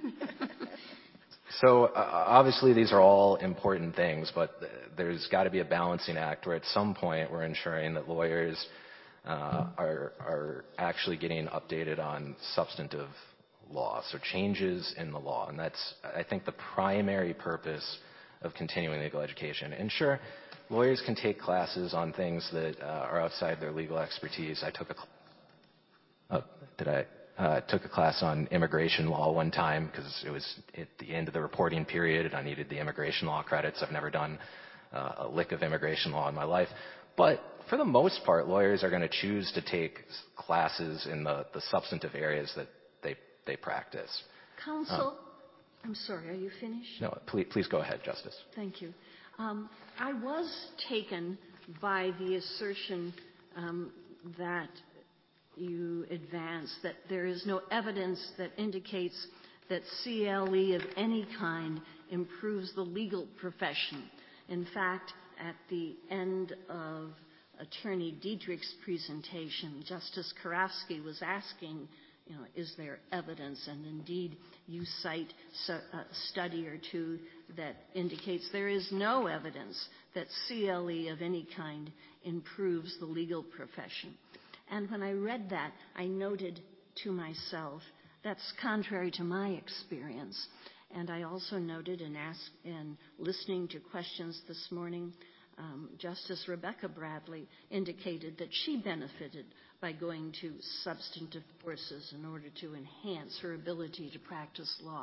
So uh, obviously these are all important things, but th- there's got to be a balancing act where at some point we're ensuring that lawyers uh, are are actually getting updated on substantive law, so changes in the law, and that's, I think, the primary purpose of continuing legal education. And sure, lawyers can take classes on things that uh, are outside their legal expertise. I took a cl- oh, did I? Uh, took a class on immigration law one time because it was at the end of the reporting period and I needed the immigration law credits. I've never done uh, a lick of immigration law in my life. But for the most part, lawyers are going to choose to take classes in the, the substantive areas that they, they practice. Counsel, um, I'm sorry, are you finished? No, please, please go ahead, Justice. Thank you. Um, I was taken by the assertion um, that you advance that there is no evidence that indicates that C L E of any kind improves the legal profession. In fact, at the end of Attorney Dietrich's presentation, Justice Karofsky was asking, you know, is there evidence? And indeed, you cite a study or two that indicates there is no evidence that C L E of any kind improves the legal profession. And when I read that, I noted to myself, that's contrary to my experience. And I also noted in, ask, in listening to questions this morning, um, Justice Rebecca Bradley indicated that she benefited by going to substantive courses in order to enhance her ability to practice law.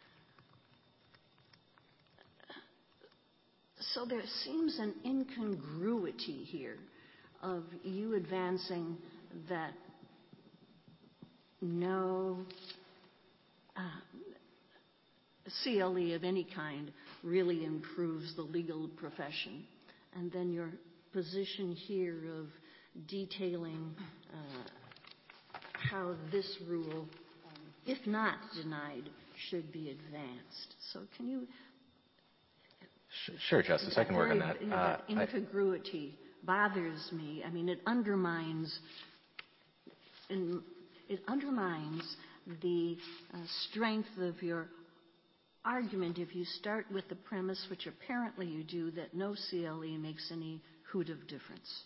So there seems an incongruity here of you advancing that no uh, C L E of any kind really improves the legal profession. And then your position here of detailing uh, how this rule, um, if not denied, should be advanced. So can you... Sure, Justice, I can work on very, that. You know, Uh, that incongruity I, bothers me. I mean, it undermines, it undermines the uh, strength of your argument if you start with the premise, which apparently you do, that no C L E makes any hoot of difference.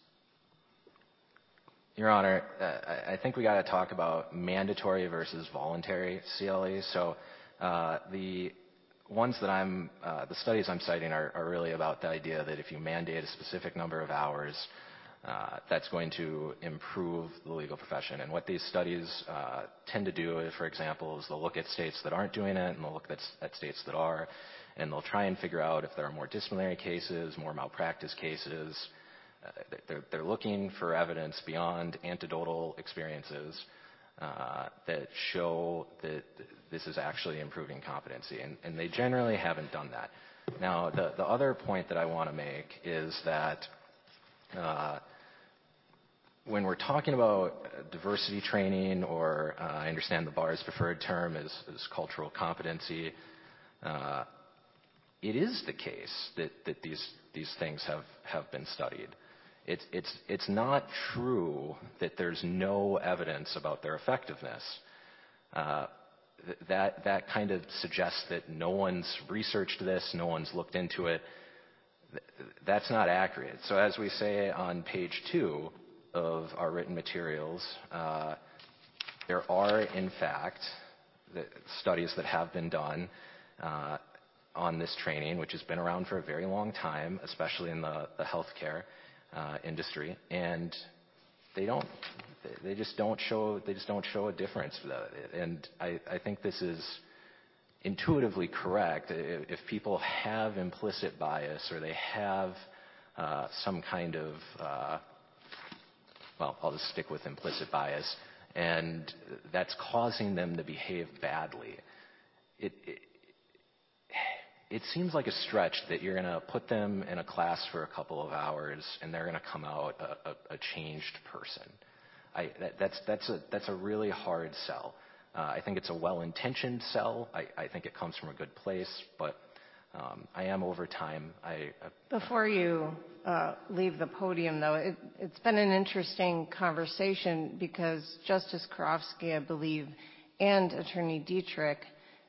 Your Honor, uh, I think we got to talk about mandatory versus voluntary C L E. So uh, the ones that I'm, uh, the studies I'm citing are, are really about the idea that if you mandate a specific number of hours, uh, that's going to improve the legal profession. And what these studies uh, tend to do, for example, is they'll look at states that aren't doing it, and they'll look at, at states that are, and they'll try and figure out if there are more disciplinary cases, more malpractice cases. Uh, they're, they're looking for evidence beyond anecdotal experiences uh, that show that this is actually improving competency, and, and they generally haven't done that. Now, the, the other point that I want to make is that uh, when we're talking about diversity training, or uh, I understand the bar's preferred term is, is cultural competency, uh, it is the case that, that these, these things have, have been studied. It's, it's, it's not true that there's no evidence about their effectiveness. Uh, th- that, that kind of suggests that no one's researched this, no one's looked into it. Th- that's not accurate. So as we say on page two of our written materials, uh, there are, in fact, the studies that have been done uh, on this training, which has been around for a very long time, especially in the, the healthcare uh, industry, and they don't, they just don't show, they just don't show a difference. And I, I think this is intuitively correct. If people have implicit bias, or they have uh, some kind of, uh, well, I'll just stick with implicit bias, and that's causing them to behave badly, it, it It seems like a stretch that you're going to put them in a class for a couple of hours and they're going to come out a, a, a changed person. I, that, that's, that's, a, that's a really hard sell. Uh, I think it's a well-intentioned sell. I, I think it comes from a good place, but um, I am over time. I, I, Before you uh, leave the podium, though, it, it's been an interesting conversation because Justice Karofsky, I believe, and Attorney Dietrich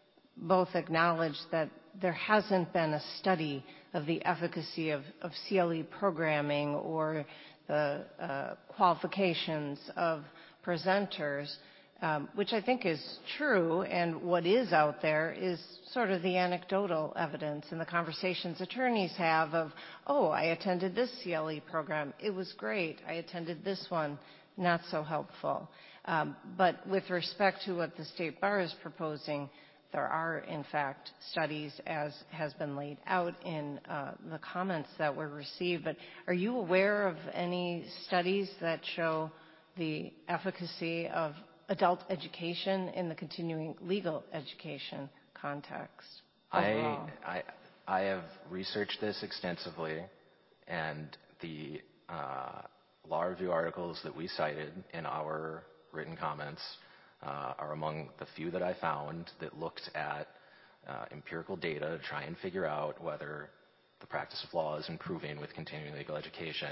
both acknowledged that there hasn't been a study of the efficacy of, of C L E programming or the uh, qualifications of presenters, um, which I think is true. And what is out there is sort of the anecdotal evidence and the conversations attorneys have of, oh, I attended this C L E program. It was great. I attended this one. Not so helpful. Um, but with respect to what the State Bar is proposing, there are, in fact, studies, as has been laid out in uh, the comments that were received. But are you aware of any studies that show the efficacy of adult education in the continuing legal education context overall? I, I, I have researched this extensively, and the uh, law review articles that we cited in our written comments Uh, are among the few that I found that looked at uh, empirical data to try and figure out whether the practice of law is improving with continuing legal education,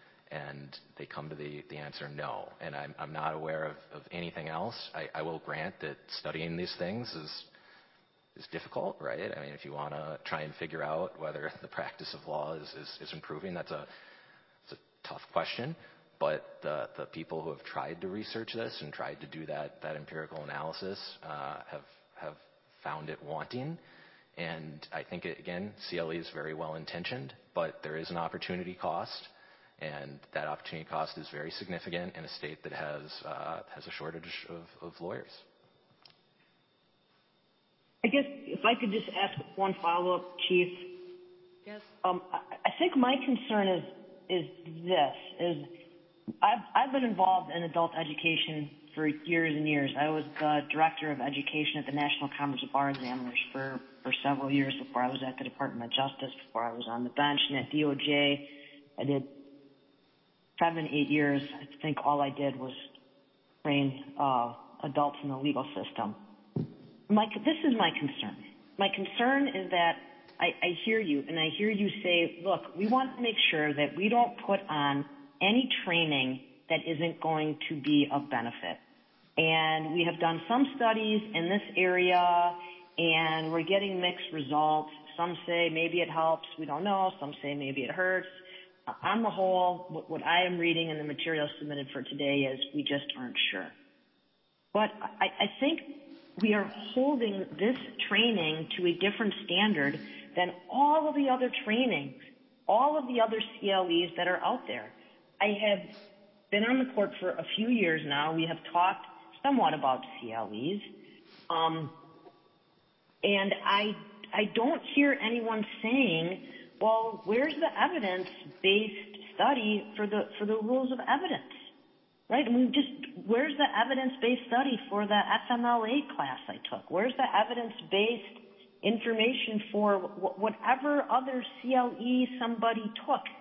and they come to the, the answer no. And I'm, I'm not aware of, of anything else. I, I will grant that studying these things is is difficult, right? I mean, if you want to try and figure out whether the practice of law is, is, is improving, that's a, it's a tough question. But the, the people who have tried to research this and tried to do that, that empirical analysis uh, have, have found it wanting. And I think, it, again, C L E is very well intentioned, but there is an opportunity cost, and that opportunity cost is very significant in a state that has, uh, has a shortage of, of lawyers. I guess if I could just ask one follow-up, Chief. Yes. Um, I, I think my concern is, is this, is I've, I've been involved in adult education for years and years. I was the director of education at the National Conference of Bar Examiners for, for several years before I was at the Department of Justice, before I was on the bench. And at D O J, I did seven, eight years. I think all I did was train uh, adults in the legal system. My, this is my concern. My concern is that I, I hear you, and I hear you say, look, we want to make sure that we don't put on any training that isn't going to be of benefit. And we have done some studies in this area, and we're getting mixed results. Some say maybe it helps. We don't know. Some say maybe it hurts. On the whole, what, what I am reading in the materials submitted for today is we just aren't sure. But I, I think we are holding this training to a different standard than all of the other trainings, all of the other C L Es that are out there. I have been on the court for a few years now. We have talked somewhat about C L Es. Um, and I, I don't hear anyone saying, well, where's the evidence-based study for the, for the rules of evidence? Right? I mean, just, where's the evidence-based study for the F M L A class I took? Where's the evidence-based information for wh- whatever other C L E somebody took?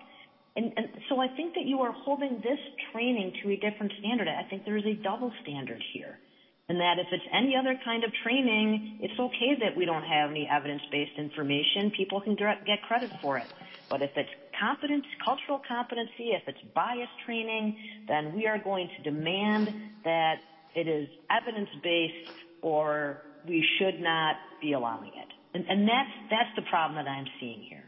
And, and so I think that you are holding this training to a different standard. I think there is a double standard here. And that if it's any other kind of training, it's okay that we don't have any evidence-based information. People can get credit for it. But if it's competence, cultural competency, if it's bias training, then we are going to demand that it is evidence-based or we should not be allowing it. And, and that's, that's the problem that I'm seeing here.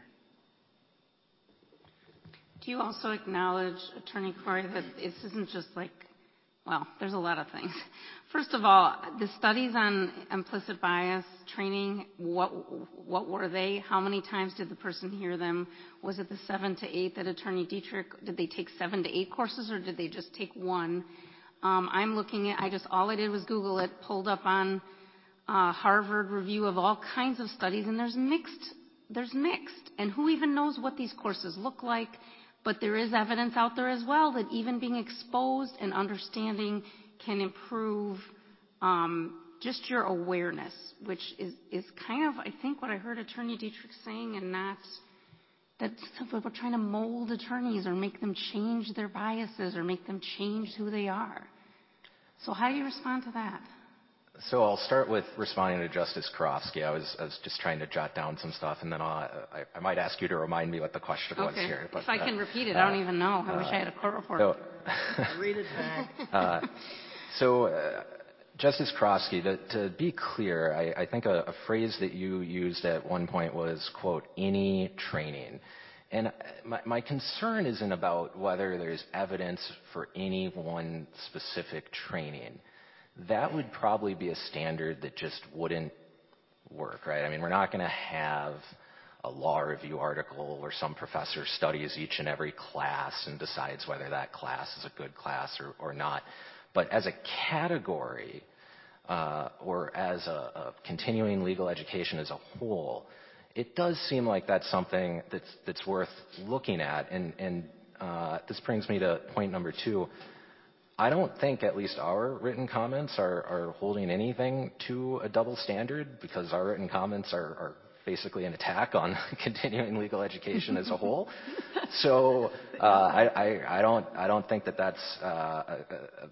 Do you also acknowledge, Attorney Corey, that this isn't just like, well, there's a lot of things. First of all, the studies on implicit bias training, what what were they? How many times did the person hear them? Was it the seven to eight that Attorney Dietrich, did they take seven to eight courses or did they just take one? Um, I'm looking at, I just, all I did was Google it, pulled up on uh, Harvard review of all kinds of studies, and there's mixed, there's mixed. And who even knows what these courses look like? But there is evidence out there as well that even being exposed and understanding can improve um, just your awareness, which is, is kind of, I think, what I heard Attorney Dietrich saying, and not that we're trying to mold attorneys or make them change their biases or make them change who they are. So how do you respond to that? So I'll start with responding to Justice Karofsky. I was, I was just trying to jot down some stuff, and then I'll, I, I might ask you to remind me what the question okay. was here. But, if I can uh, repeat it, uh, I don't even know. I uh, wish I had a court report. So, Read it back. uh, so uh, Justice Karofsky, to, to be clear, I, I think a, a phrase that you used at one point was, quote, any training. And my, my concern isn't about whether there's evidence for any one specific training. That would probably be a standard that just wouldn't work, right? I mean, we're not going to have a law review article where some professor studies each and every class and decides whether that class is a good class or, or not. But as a category, uh, or as a, a continuing legal education as a whole, it does seem like that's something that's, that's worth looking at. And, and uh, this brings me to point number two. I don't think at least our written comments are, are holding anything to a double standard, because our written comments are, are basically an attack on continuing legal education as a whole. So uh, I, I, I don't I don't think that that's uh, a, a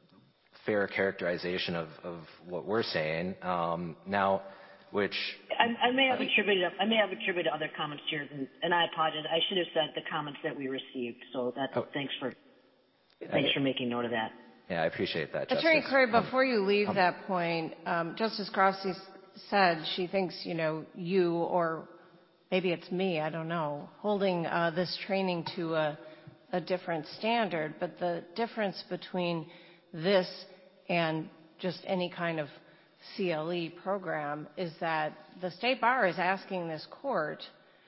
fair characterization of, of what we're saying. Um, now, which I, I may have attributed I may have attributed other comments to yours, and, and I apologize. I should have said the comments that we received. So that oh. thanks for. Thanks for making note of that. Yeah, I appreciate that, Attorney Justice. Corey, before you leave um, that point, um, Justice Karofsky said she thinks, you know, you or maybe it's me, I don't know, holding uh, this training to a, a different standard. But the difference between this and just any kind of C L E program is that the State Bar is asking this court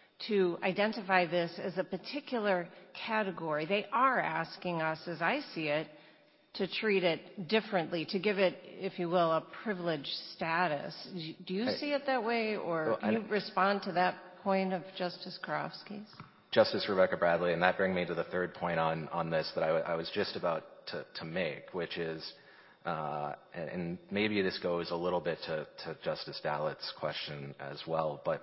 to identify this as a particular category. They are asking us, as I see it, to treat it differently, to give it, if you will, a privileged status. Do you see it that way, or well, can you respond to that point of Justice Karofsky's? Justice Rebecca Bradley, and that brings me to the third point on, on this that I, w- I was just about to, to make, which is, uh, and, and maybe this goes a little bit to, to Justice Dallett's question as well, but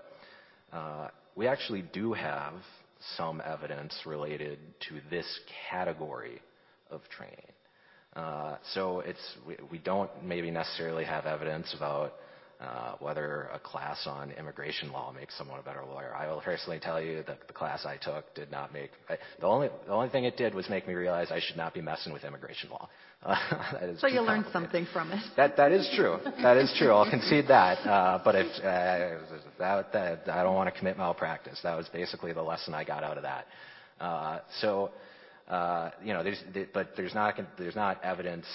uh, we actually do have some evidence related to this category of training. Uh, so it's we, we don't maybe necessarily have evidence about uh, whether a class on immigration law makes someone a better lawyer. I will personally tell you that the class I took did not make I, the only the only thing it did was make me realize I should not be messing with immigration law. Uh, that is So you learned complicated. something from it. That that is true. That is true. I'll concede that. Uh, but if uh, that, that I don't want to commit malpractice. That was basically the lesson I got out of that. Uh, so uh, you know, there's but there's not there's not evidence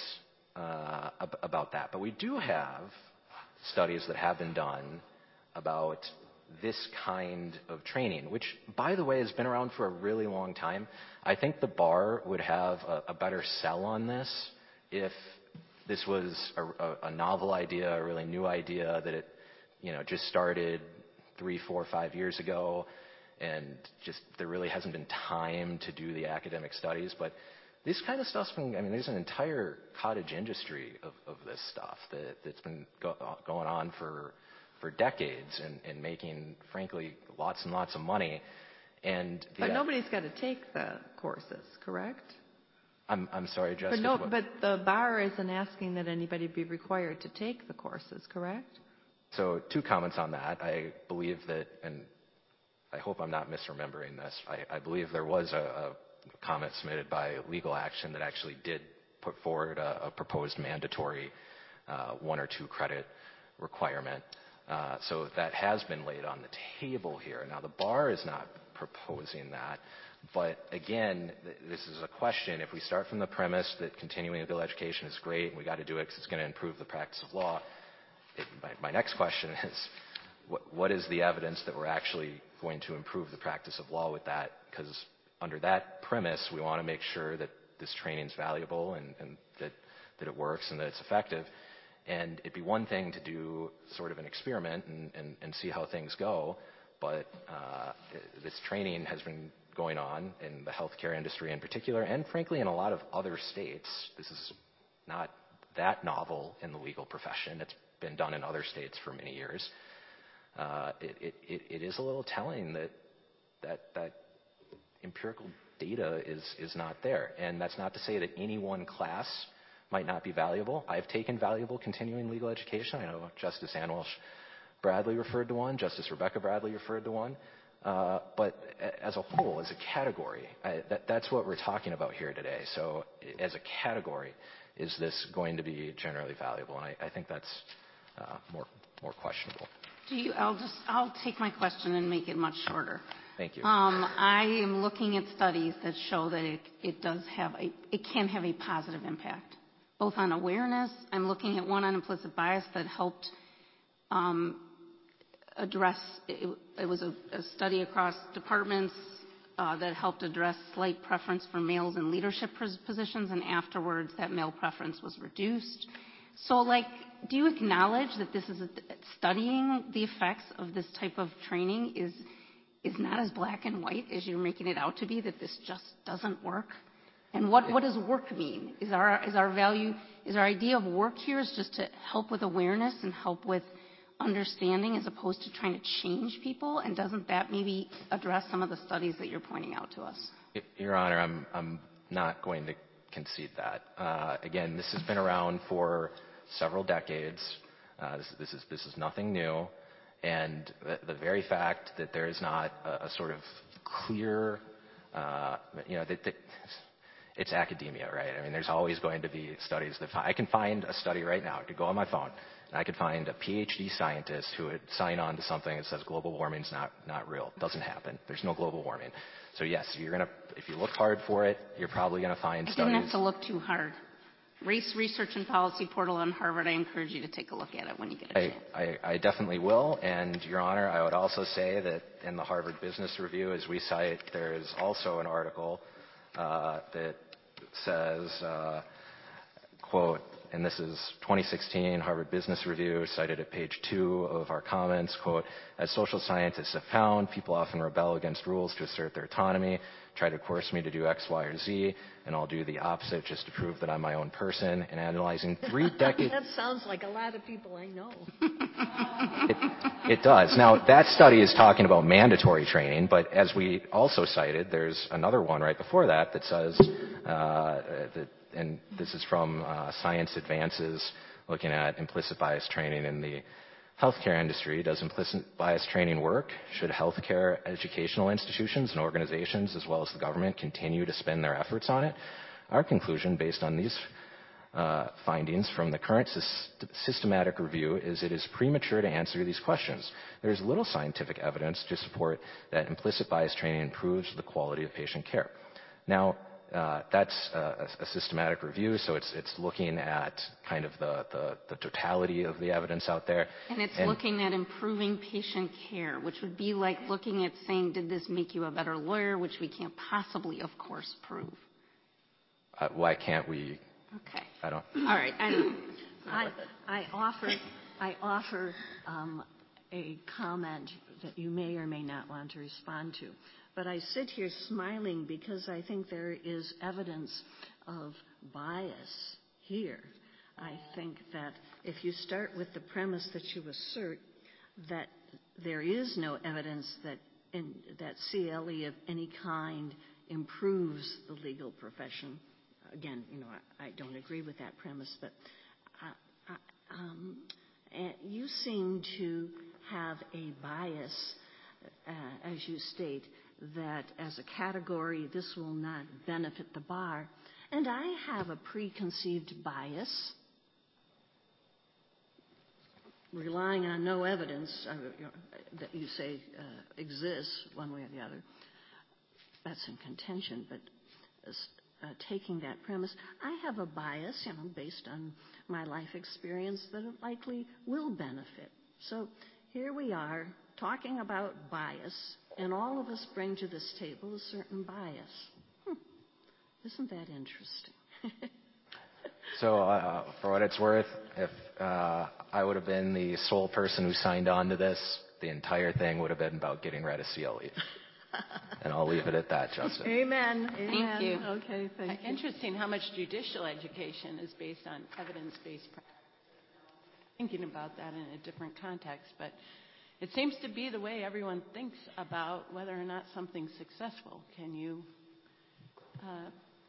uh, ab- about that. But we do have studies that have been done about this kind of training, which, by the way, has been around for a really long time. I think the bar would have a, a better sell on this if this was a, a, a novel idea, a really new idea that it, you know, just started three, four, five years ago, and just there really hasn't been time to do the academic studies. But this kind of stuff's been, I mean, there's an entire cottage industry of, of this stuff that, that's been go, going on for for decades and, and making, frankly, lots and lots of money. And the, But nobody's got to take the courses, correct? I'm, I'm sorry, Justice. But, no, what? but the bar isn't asking that anybody be required to take the courses, correct? So two comments on that. I believe that, and I hope I'm not misremembering this, I, I believe there was a, a comment submitted by Legal Action that actually did put forward a, a proposed mandatory uh, one or two credit requirement. Uh, so that has been laid on the table here. Now, the bar is not proposing that. But again, th- this is a question. If we start from the premise that continuing legal education is great and we got to do it because it's going to improve the practice of law, it, my, my next question is, what, what is the evidence that we're actually going to improve the practice of law with that? Because under that premise, we want to make sure that this training is valuable and, and that, that it works and that it's effective. And it'd be one thing to do sort of an experiment and, and, and see how things go, but uh, this training has been going on in the healthcare industry in particular, and frankly in a lot of other states. This is not that novel in the legal profession. It's been done in other states for many years. Uh, it, it, it, it is a little telling that that, that empirical data is, is not there. And that's not to say that any one class might not be valuable. I've taken valuable continuing legal education. I know Justice Ann Walsh Bradley referred to one. Justice Rebecca Bradley referred to one. Uh, but as a whole, as a category, I, that, that's what we're talking about here today. So as a category, is this going to be generally valuable? And I, I think that's uh, more more questionable. Do you, I'll just, I'll take my question and make it much shorter. Thank you. Um, I am looking at studies that show that it, it does have a, it can have a positive impact, both on awareness. I'm looking at one on implicit bias that helped um, address, it, it was a, a study across departments uh, that helped address slight preference for males in leadership positions, and afterwards that male preference was reduced. So, like, do you acknowledge that this is a, studying the effects of this type of training is is not as black and white as you're making it out to be, that this just doesn't work? And what, what does work mean? Is our, is our value, is our idea of work here is just to help with awareness and help with understanding as opposed to trying to change people? And doesn't that maybe address some of the studies that you're pointing out to us? Your Honor, I'm, I'm not going to concede that. Uh, again, this has been around for several decades. Uh, this, this, is, this is nothing new. And the, the very fact that there is not a, a sort of clear, uh, you know, that, that it's academia, right? I mean, there's always going to be studies that I can find a study right now. I could go on my phone and I could find a PhD scientist who would sign on to something that says global warming's not not real. It doesn't happen. There's no global warming. So yes, you're gonna if you look hard for it, you're probably gonna find I studies. didn't have to look too hard. Race Research and Policy Portal on Harvard, I encourage you to take a look at it when you get a I, chance. I, I definitely will. And, Your Honor, I would also say that in the Harvard Business Review, as we cite, there is also an article uh, that says, uh, quote, and this is twenty sixteen Harvard Business Review, cited at page two of our comments, quote, as social scientists have found, people often rebel against rules to assert their autonomy, try to coerce me to do X, Y, or Z, and I'll do the opposite just to prove that I'm my own person. And analyzing three decades... That sounds like a lot of people I know. it, it does. Now, that study is talking about mandatory training, but as we also cited, there's another one right before that that says, uh, that, and this is from uh, Science Advances, looking at implicit bias training in the healthcare industry. Does implicit bias training work? Should healthcare educational institutions and organizations, as well as the government, continue to spend their efforts on it? Our conclusion, based on these uh, findings from the current syst- systematic review, is it is premature to answer these questions. There is little scientific evidence to support that implicit bias training improves the quality of patient care. Now, Uh, that's uh, a, a systematic review, so it's it's looking at kind of the, the, the totality of the evidence out there. And it's and looking at improving patient care, which would be like looking at saying, did this make you a better lawyer, which we can't possibly, of course, prove. Uh, why can't we? Okay. I don't. All right. I don't. I, I offer, I offer um, a comment that you may or may not want to respond to. But I sit here smiling because I think there is evidence of bias here. I think that if you start with the premise that you assert that there is no evidence that in, that C L E of any kind improves the legal profession. Again, you know, I, I don't agree with that premise, but I, I, um, and you seem to have a bias, uh, as you state, that as a category this will not benefit the bar. And I have a preconceived bias, relying on no evidence uh, you know, that you say uh, exists one way or the other. That's in contention, but uh, taking that premise, I have a bias, you know, based on my life experience that it likely will benefit. So here we are talking about bias, and all of us bring to this table a certain bias. Hmm. Isn't that interesting? So, uh, for what it's worth, if uh, I would have been the sole person who signed on to this, the entire thing would have been about getting rid of C L E. And I'll leave it at that, Justin. Amen. Amen. Thank you. Okay, thank Uh, you. Interesting how much judicial education is based on evidence-based practice. Thinking about that in a different context, but it seems to be the way everyone thinks about whether or not something's successful. Can you uh,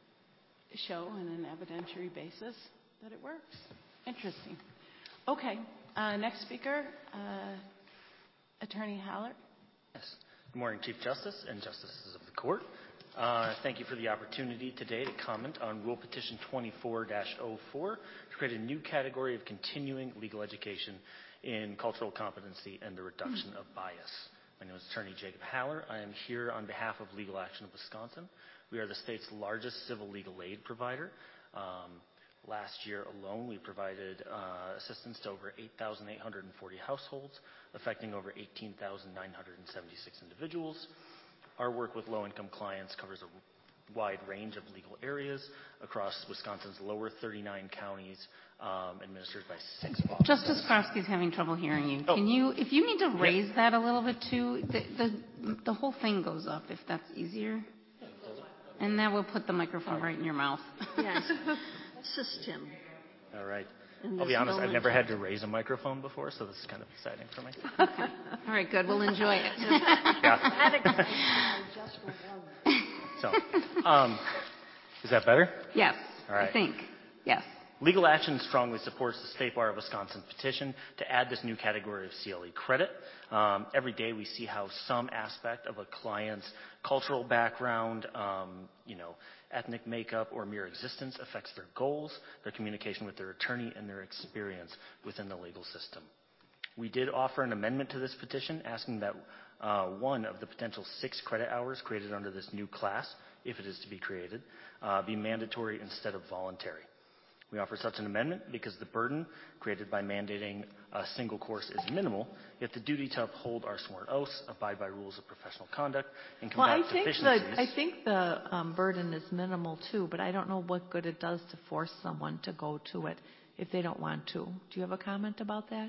show on an evidentiary basis that it works? Interesting. Okay, uh, next speaker, uh, Attorney Haller. Yes. Good morning, Chief Justice and Justices of the Court. Uh, thank you for the opportunity today to comment on Rule Petition twenty-four dash oh four to create a new category of continuing legal education in cultural competency and the reduction of bias. My name is Attorney Jacob Haller. I am here on behalf of Legal Action of Wisconsin. We are the state's largest civil legal aid provider. Um, last year alone, we provided uh, assistance to over eight thousand eight hundred forty households, affecting over eighteen thousand nine hundred seventy-six individuals. Our work with low-income clients covers a wide range of legal areas across Wisconsin's lower thirty-nine counties, um, administered by six offices. Justice Krosky's having trouble hearing you. Oh. Can you, if you need to raise Yep. that a little bit too, the, the the whole thing goes up if that's easier, and that will put the microphone right in your mouth. Yes. Assist him. All right. in I'll be this honest, I've moment. never had to raise a microphone before, so this is kind of exciting for me. Okay. All right, good. We'll enjoy it. Yeah. So, um, is that better? Yes. All right. I think. Yes. Legal Action strongly supports the State Bar of Wisconsin petition to add this new category of C L E credit. Um, every day we see how some aspect of a client's cultural background, um, you know, ethnic makeup, or mere existence affects their goals, their communication with their attorney, and their experience within the legal system. We did offer an amendment to this petition asking that uh, one of the potential six credit hours created under this new class, if it is to be created, uh, be mandatory instead of voluntary. We offer such an amendment because the burden created by mandating a single course is minimal, yet the duty to uphold our sworn oaths, abide by rules of professional conduct, and Well, combat I think deficiencies. the, I think the um, burden is minimal too, but I don't know what good it does to force someone to go to it if they don't want to. Do you have a comment about that?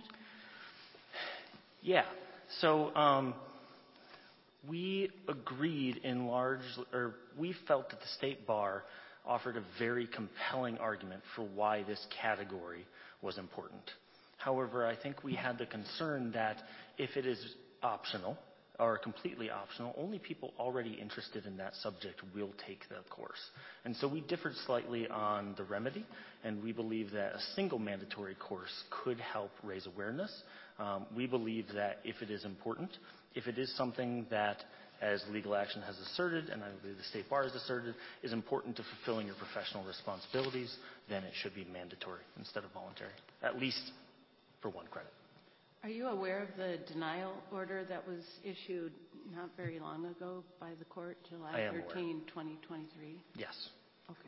Yeah. So um, we agreed in large, or we felt that the State Bar offered a very compelling argument for why this category was important. However, I think we had the concern that if it is optional or completely optional, only people already interested in that subject will take the course. And so we differed slightly on the remedy, and we believe that a single mandatory course could help raise awareness. Um, we believe that if it is important, if it is something that, as Legal Action has asserted, and I believe the State Bar has asserted, is important to fulfilling your professional responsibilities, then it should be mandatory instead of voluntary, at least for one credit. Are you aware of the denial order that was issued not very long ago by the court, I July am aware. thirteenth, twenty twenty-three? Yes. Okay.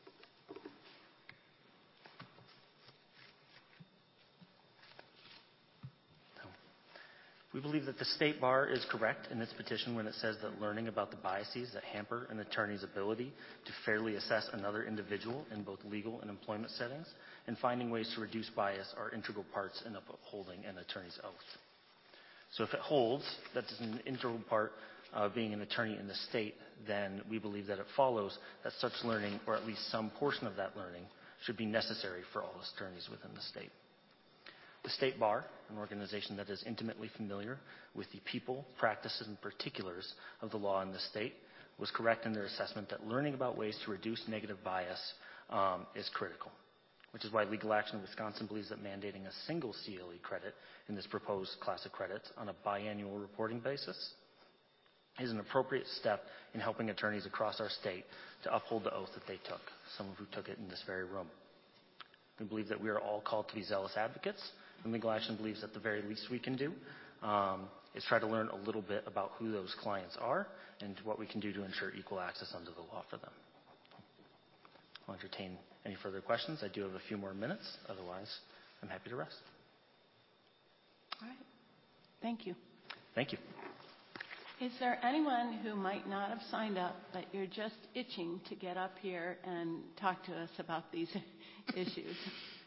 We believe that the State Bar is correct in its petition when it says that learning about the biases that hamper an attorney's ability to fairly assess another individual in both legal and employment settings and finding ways to reduce bias are integral parts in upholding an attorney's oath. So if it holds that is an integral part of being an attorney in the state, then we believe that it follows that such learning, or at least some portion of that learning, should be necessary for all attorneys within the state. The State Bar, an organization that is intimately familiar with the people, practices, and particulars of the law in the state, was correct in their assessment that learning about ways to reduce negative bias um, is critical, which is why Legal Action of Wisconsin believes that mandating a single C L E credit in this proposed class of credits on a biannual reporting basis is an appropriate step in helping attorneys across our state to uphold the oath that they took, some of who took it in this very room. We believe that we are all called to be zealous advocates, and Legal Action believes that the very least we can do um, is try to learn a little bit about who those clients are and what we can do to ensure equal access under the law for them. I'll entertain any further questions. I do have a few more minutes. Otherwise, I'm happy to rest. All right. Thank you. Thank you. Is there anyone who might not have signed up, but you're just itching to get up here and talk to us about these issues?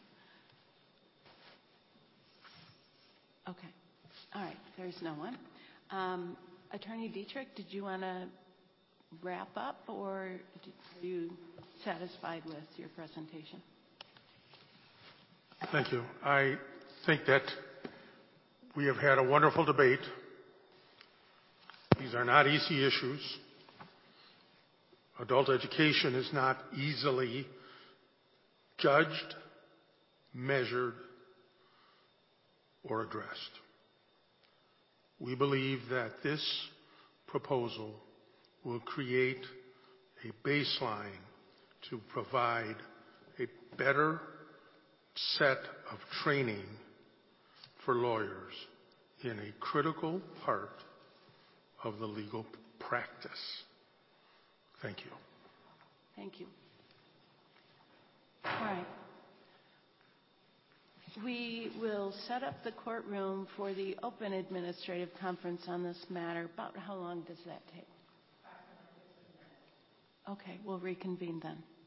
Okay. All right. There's no one. Um, Attorney Dietrich, did you want to wrap up, or are you satisfied with your presentation? Thank you. I think that we have had a wonderful debate. These are not easy issues. Adult education is not easily judged, measured, or addressed. We believe that this proposal will create a baseline to provide a better set of training for lawyers in a critical part of the legal practice. Thank you. Thank you. All right. We will set up the courtroom for the open administrative conference on this matter. About how long does that take? Okay, we'll reconvene then.